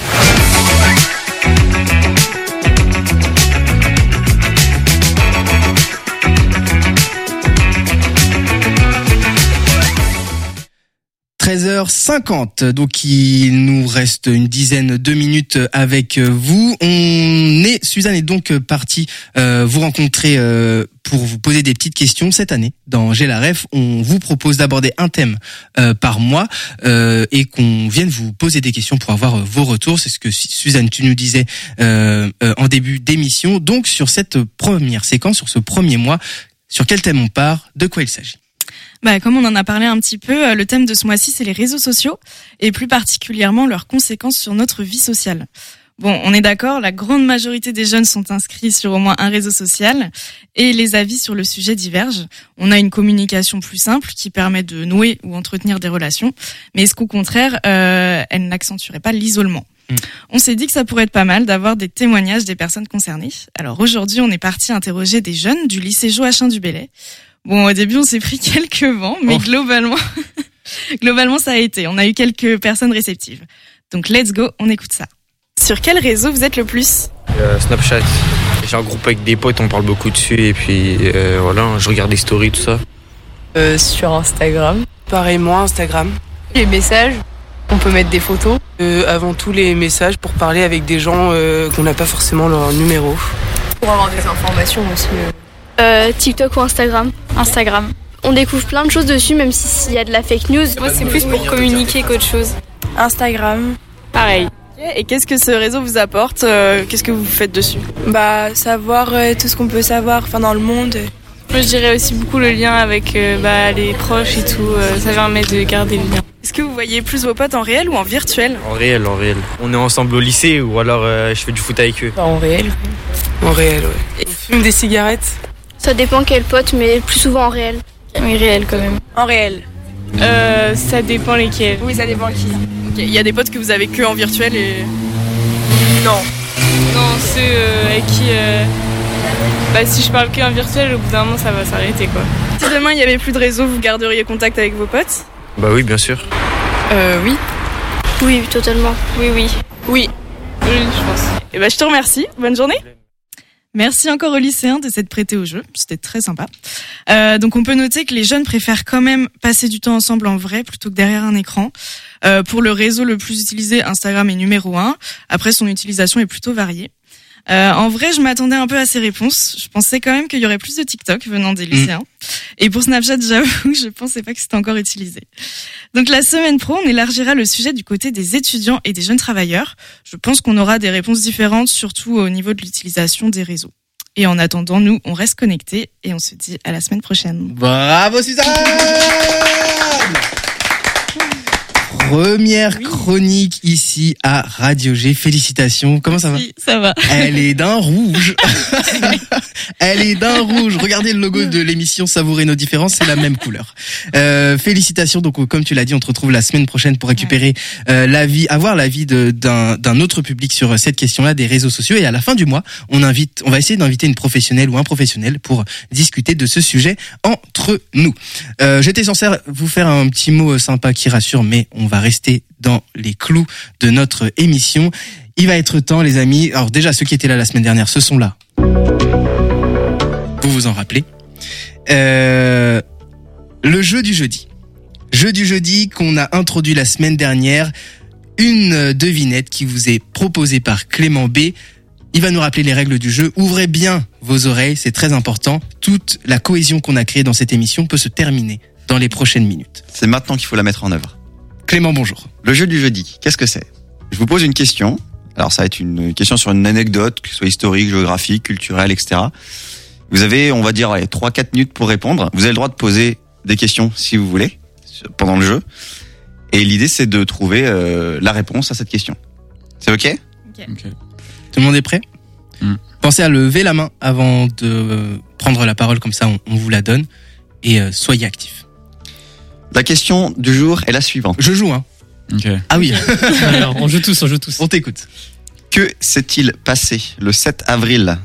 – 13h50, donc il nous reste une dizaine de minutes avec vous. Suzanne est donc partie vous rencontrer pour vous poser des petites questions. Cette année, dans J'ai la ref, on vous propose d'aborder un thème par mois et qu'on vienne vous poser des questions pour avoir vos retours. C'est ce que Suzanne, tu nous disais en début d'émission. Donc sur cette première séquence, sur ce premier mois, sur quel thème on part, de quoi il s'agit? Comme on en a parlé un petit peu, le thème de ce mois-ci, c'est les réseaux sociaux et plus particulièrement leurs conséquences sur notre vie sociale. Bon, on est d'accord, la grande majorité des jeunes sont inscrits sur au moins un réseau social et les avis sur le sujet divergent. On a une communication plus simple qui permet de nouer ou entretenir des relations, mais est-ce qu'au contraire, elle n'accentuerait pas l'isolement ? On s'est dit que ça pourrait être pas mal d'avoir des témoignages des personnes concernées. Alors aujourd'hui, on est parti interroger des jeunes du lycée Joachim du Bellay. Bon, au début, on s'est pris quelques vents, mais globalement, ça a été. On a eu quelques personnes réceptives. Donc, let's go, on écoute ça. Sur quel réseau vous êtes le plus ? Snapchat. J'ai un groupe avec des potes, on parle beaucoup dessus, et puis voilà, je regarde des stories, tout ça. Sur Instagram. Pareil, moi, Instagram. Les messages, on peut mettre des photos. Avant tout, les messages pour parler avec des gens qu'on n'a pas forcément leur numéro. Pour avoir des informations aussi. TikTok ou Instagram. Instagram. On découvre plein de choses dessus, même s'il y a de la fake news. Moi, c'est plus pour communiquer qu'autre chose. Instagram. Pareil. Et qu'est-ce que ce réseau vous apporte ? Qu'est-ce que vous faites dessus ? Savoir tout ce qu'on peut savoir dans le monde. Moi, je dirais aussi beaucoup le lien avec les proches et tout. Ça permet de garder le lien. Est-ce que vous voyez plus vos potes en réel ou en virtuel ? En réel. On est ensemble au lycée ou alors je fais du foot avec eux. En réel. En réel, ouais. Et on fume des cigarettes ? Ça dépend quel pote, mais plus souvent en réel. Oui, réel quand même. En réel. Ça dépend lesquels. Oui, ça dépend qui. Il y a des potes que vous avez que en virtuel et... Non, ceux avec qui... si je parle que en virtuel, au bout d'un moment, ça va s'arrêter, quoi. Si demain, il n'y avait plus de réseau, vous garderiez contact avec vos potes ? Bah oui, bien sûr. Oui. Oui, totalement. Oui. Oui, je pense. Et je te remercie. Bonne journée. Merci encore aux lycéens de s'être prêtés au jeu, c'était très sympa. Donc on peut noter que les jeunes préfèrent quand même passer du temps ensemble en vrai plutôt que derrière un écran. Pour le réseau le plus utilisé, Instagram est numéro 1. Après, son utilisation est plutôt variée. En vrai, je m'attendais un peu à ces réponses. Je pensais quand même qu'il y aurait plus de TikTok venant des lycéens. Et pour Snapchat, j'avoue, je pensais pas que c'était encore utilisé. Donc la semaine pro, on élargira le sujet du côté des étudiants et des jeunes travailleurs. Je pense qu'on aura des réponses différentes, surtout au niveau de l'utilisation des réseaux. Et en attendant, nous, on reste connectés et on se dit à la semaine prochaine. Bravo Suzanne! Première chronique ici à Radio G. Félicitations. Comment ça va? Oui, ça va. Elle est d'un rouge. Elle est d'un rouge. Regardez le logo de l'émission Savourer nos différences, c'est la même couleur. Félicitations. Donc, comme tu l'as dit, on te retrouve la semaine prochaine pour récupérer avoir l'avis d'un autre public sur cette question-là des réseaux sociaux. Et à la fin du mois, on va essayer d'inviter une professionnelle ou un professionnel pour discuter de ce sujet entre nous. J'étais censé vous faire un petit mot sympa qui rassure, mais on va rester dans les clous de notre émission. Il va être temps, les amis. Alors déjà, ceux qui étaient là la semaine dernière, ce sont là. Vous vous en rappelez. Le jeu du jeudi. Jeu du jeudi qu'on a introduit la semaine dernière. Une devinette qui vous est proposée par Clément B. Il va nous rappeler les règles du jeu. Ouvrez bien vos oreilles, c'est très important. Toute la cohésion qu'on a créée dans cette émission peut se terminer dans les prochaines minutes. C'est maintenant qu'il faut la mettre en œuvre. Clément, bonjour. Le jeu du jeudi, qu'est-ce que c'est? Je vous pose une question. Alors ça va être une question sur une anecdote, que ce soit historique, géographique, culturelle, etc. Vous avez, on va dire, 3-4 minutes pour répondre. Vous avez le droit de poser des questions si vous voulez pendant le jeu. Et l'idée c'est de trouver la réponse à cette question. C'est ok? Ok. Tout le monde est prêt? Pensez à lever la main avant de prendre la parole, comme ça on vous la donne. Et soyez actifs. La question du jour est la suivante. Je joue, hein. Ok. Ah oui. Alors, on joue tous. On t'écoute. Que s'est-il passé le 7 avril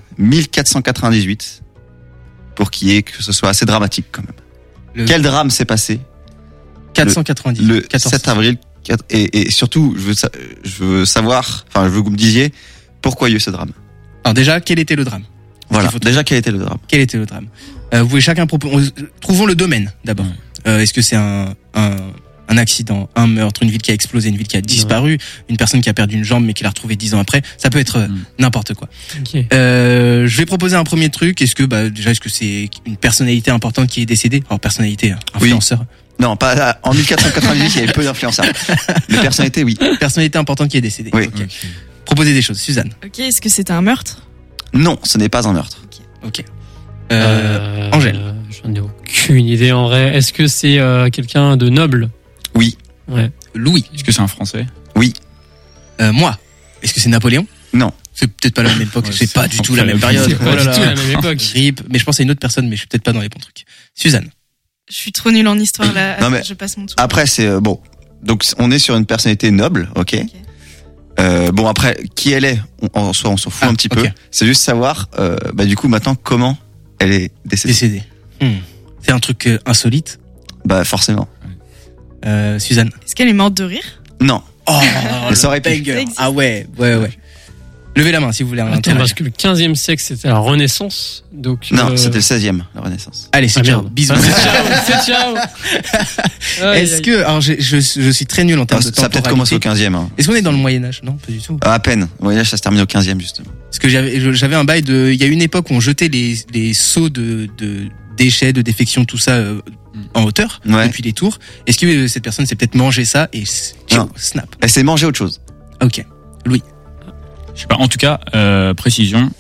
1498 pour que ce soit assez dramatique quand même? Quel drame s'est passé 490. le 7 avril et surtout je veux savoir, enfin je veux que vous me disiez pourquoi il y a eu ce drame. Alors déjà, quel était le drame? Voilà, déjà quel était le drame? Quel était le drame? Vous pouvez chacun proposer. Trouvons le domaine d'abord. Est-ce que c'est un accident, un meurtre, une ville qui a explosé, une ville qui a disparu, une personne qui a perdu une jambe mais qui l'a retrouvée 10 ans après? Ça peut être n'importe quoi. Okay. Je vais proposer un premier truc. Est-ce que c'est une personnalité importante qui est décédée? Alors personnalité, influenceur. Oui. Non, pas en 1498, il y avait peu d'influenceurs. Mais personnalité, oui. Personnalité importante qui est décédée. Oui. Okay. Proposez des choses, Suzanne. Ok, est-ce que c'était un meurtre? Non, ce n'est pas un meurtre. Ok. Angèle. J'en ai aucune idée en vrai. Est-ce que c'est quelqu'un de noble? Oui. Ouais. Louis. Est-ce que c'est un Français? Oui. Moi. Est-ce que c'est Napoléon? Non. C'est peut-être pas la même époque. C'est pas du tout la même période. C'est pas du tout la même époque. RIP. Mais je pense à une autre personne, mais je suis peut-être pas dans les bons trucs. Suzanne. Je suis trop nulle en histoire là. Non, mais je passe mon tour. Après, c'est bon. Donc, on est sur une personnalité noble, ok. Bon, après, qui elle est, on s'en fout un petit peu. C'est juste savoir, du coup, maintenant, comment elle est décédée. C'est un truc insolite. Bah, forcément. Suzanne. Est-ce qu'elle est morte de rire? Non. Oh, mais ça aurait pu. Ah ouais. Levez la main si vous voulez. Attends, parce que le 15e siècle, c'était la Renaissance. Donc, non, c'était le 16e, la Renaissance. Allez, c'est ciao. Bisous. C'est ciao. Est-ce que, alors, je suis très nul en termes de temporalité. Ça a peut-être commencé au 15e. Hein. Est-ce qu'on est dans le Moyen-Âge? Non, pas du tout. À peine. Le Moyen-Âge, ça se termine au 15e, justement. Parce que j'avais un bail il y a une époque où on jetait les seaux de déchets, de défections, tout ça, en hauteur, depuis les tours. Est-ce que cette personne s'est peut-être mangé ça et snap? Elle s'est mangé autre chose. Ok. Louis. Je sais pas. En tout cas, précision,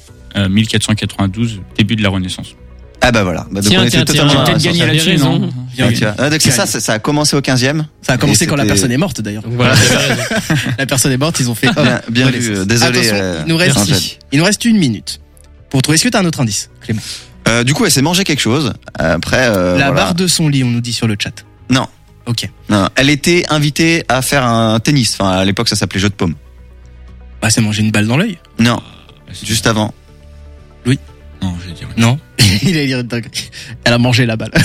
1492, début de la Renaissance. Ah bah voilà. Bah, tiens, totalement peut-être gagné là-dessus, non? Donc c'est ça a commencé au 15e. Ça a commencé quand la personne est morte d'ailleurs. Voilà. La personne est morte, ils ont fait. Bien vu. Désolé. Attention, il nous reste 1 minute pour trouver. Est-ce que t'as un autre indice, Clément? Du coup, elle s'est mangé quelque chose. Après. La barre de son lit, on nous dit sur le chat. Non. Ok. Non. Elle était invitée à faire un tennis. Enfin, à l'époque, ça s'appelait jeu de paume. Bah, c'est manger une balle dans l'œil. Non. Juste avant. Louis. Non, je vais dire. Non. Il a l'air dingue. Elle a mangé la balle.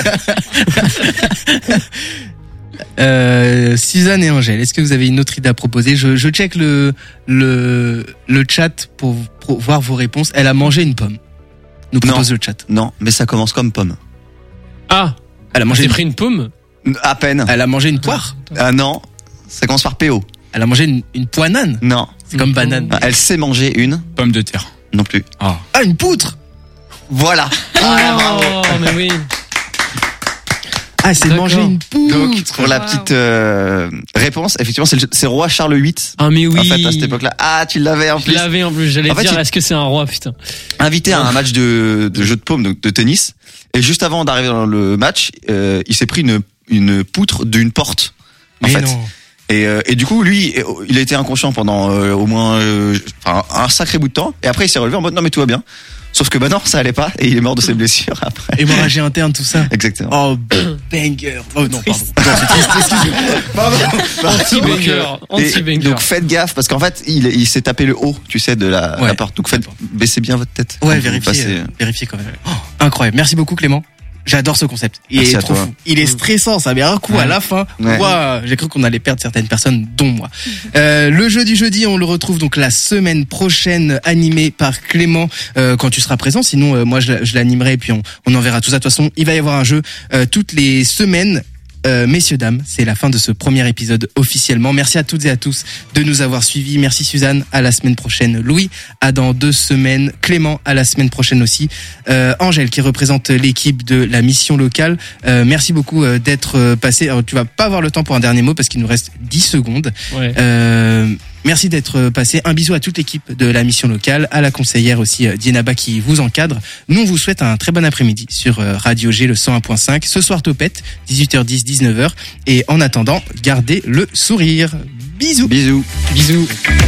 Suzanne et Angèle, est-ce que vous avez une autre idée à proposer? Je check le chat pour voir vos réponses. Elle a mangé une pomme. Nous propose le chat. Non, mais ça commence comme pomme. Ah. Elle a mangé. Pris une pomme? À peine. Elle a mangé une poire? Ah non. Ça commence par PO. Elle a mangé une poinane? Non. C'est comme banane. Elle s'est mangé une pomme de terre. Non plus. Ah, une poutre. Voilà. Oh, mais oui. Ah, c'est manger une poutre. Donc, pour la petite réponse, effectivement, c'est le roi Charles VIII. Ah, mais oui. En fait, à cette époque-là. Ah, tu l'avais en plus. Je l'avais en plus. J'allais dire, est-ce que c'est un roi, putain. Invité à un match de jeu de paume, donc de tennis. Et juste avant d'arriver dans le match, il s'est pris une poutre d'une porte. En fait. Non. Et du coup, lui, il a été inconscient pendant au moins un sacré bout de temps. Et après, il s'est relevé en mode non, mais tout va bien. Sauf que non, ça allait pas. Et il est mort de ses blessures après. Hémorragie interne, tout ça. Exactement. Oh, banger. Oh non, pardon. Non, c'est triste, excusez-moi. Anti-banger. Donc faites gaffe parce qu'en fait, il s'est tapé le haut, tu sais, de la porte. Donc baissez bien votre tête. Ouais, vérifiez quand même. Oh, incroyable. Merci beaucoup, Clément. J'adore ce concept. Il est trop fou. Il est stressant, ça met un coup à la fin. Wow, j'ai cru qu'on allait perdre certaines personnes, dont moi. Le jeu du jeudi, on le retrouve donc la semaine prochaine, animé par Clément, quand tu seras présent. Sinon, moi, je l'animerai et puis on enverra tout ça. De toute façon, il va y avoir un jeu toutes les semaines. Messieurs, dames, c'est la fin de ce premier épisode officiellement. Merci à toutes et à tous de nous avoir suivis. Merci Suzanne, à la semaine prochaine. Louis, à dans 2 semaines. Clément, à la semaine prochaine aussi. Angèle, qui représente l'équipe de la mission locale. Merci beaucoup d'être passé. Alors, tu vas pas avoir le temps pour un dernier mot parce qu'il nous reste 10 secondes. Ouais. Merci d'être passé. Un bisou à toute l'équipe de la mission locale, à la conseillère aussi Dienaba qui vous encadre. Nous on vous souhaite un très bon après-midi sur Radio G le 101.5. Ce soir Topette, 18h10, 19h. Et en attendant, gardez le sourire. Bisous. Bisous. Bisous.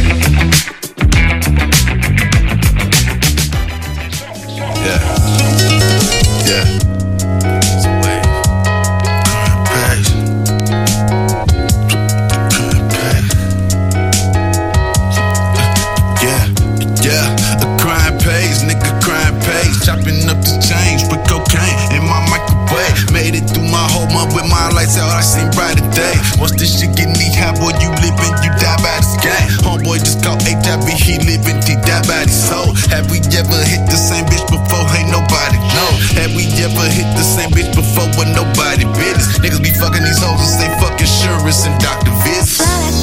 Chopping up the change with cocaine in my microwave. Made it through my whole month with my lights out, I seen brighter day. Once this shit get knee high, boy, you living, you die by this game. Homeboy just called HIV, he living, he die by his soul. Have we ever hit the same bitch before? Ain't nobody know. Have we ever hit the same bitch before with nobody business? Niggas be fucking these hoes and say fuck insurance and doctor visits.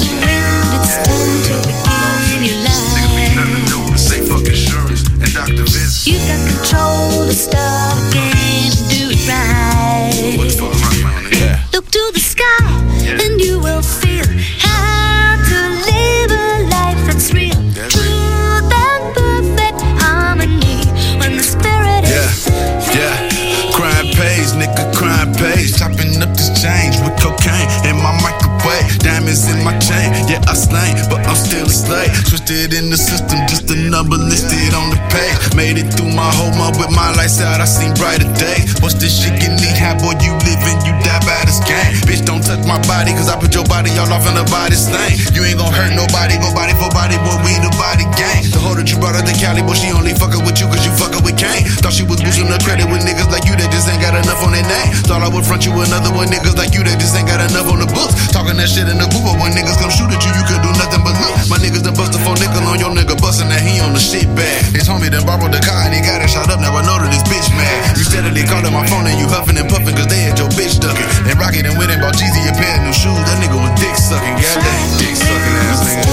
It's time to begin your life. Niggas be nothing to do but say fuck insurance and doctor visits. You got control to stop the game, do it right. What's for right, man? Yeah. Look to the sky, and you will feel how to live a life that's real. Truth and perfect harmony when the spirit is. Yeah. Crime pays, nigga, crime pays. Chopping up this change with cocaine in my microwave. Diamonds in my chain, yeah, I slain, but I'm still a slave. Twisted in the system, just a number listed on the page. Made it through my whole month with my lights out, I seen brighter days. What's this shit get knee high, boy, you living, you die by this game. Bitch, don't touch my body, cause I put your body all off in the body stain. You ain't gon' hurt nobody, go body for body, boy, we the body gang. The hoe that you brought out the Cali, boy, she only fuckin' with you cause you fuckin' with Kane. Thought she was boosting the credit with niggas like you that just ain't got enough on their name. Thought I would front you another one, niggas like you that just ain't got enough on the books. Talking that shit in the booth, but when niggas come shoot at you, you could do nothing but look. My niggas done bust a 4 nickel on your nigga, bustin' that he on the shit bag. His homie done borrowed the car and he got it shot up, now I know that this bitch mad. You steadily called my phone and you huffin' and puffin' cause they had your bitch duckin'. And Rocket and went and bought Jeezy a pair of new shoes, that nigga was dick sucking, goddamn dick sucking ass nigga.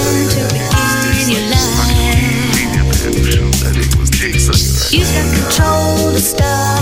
You got control to stop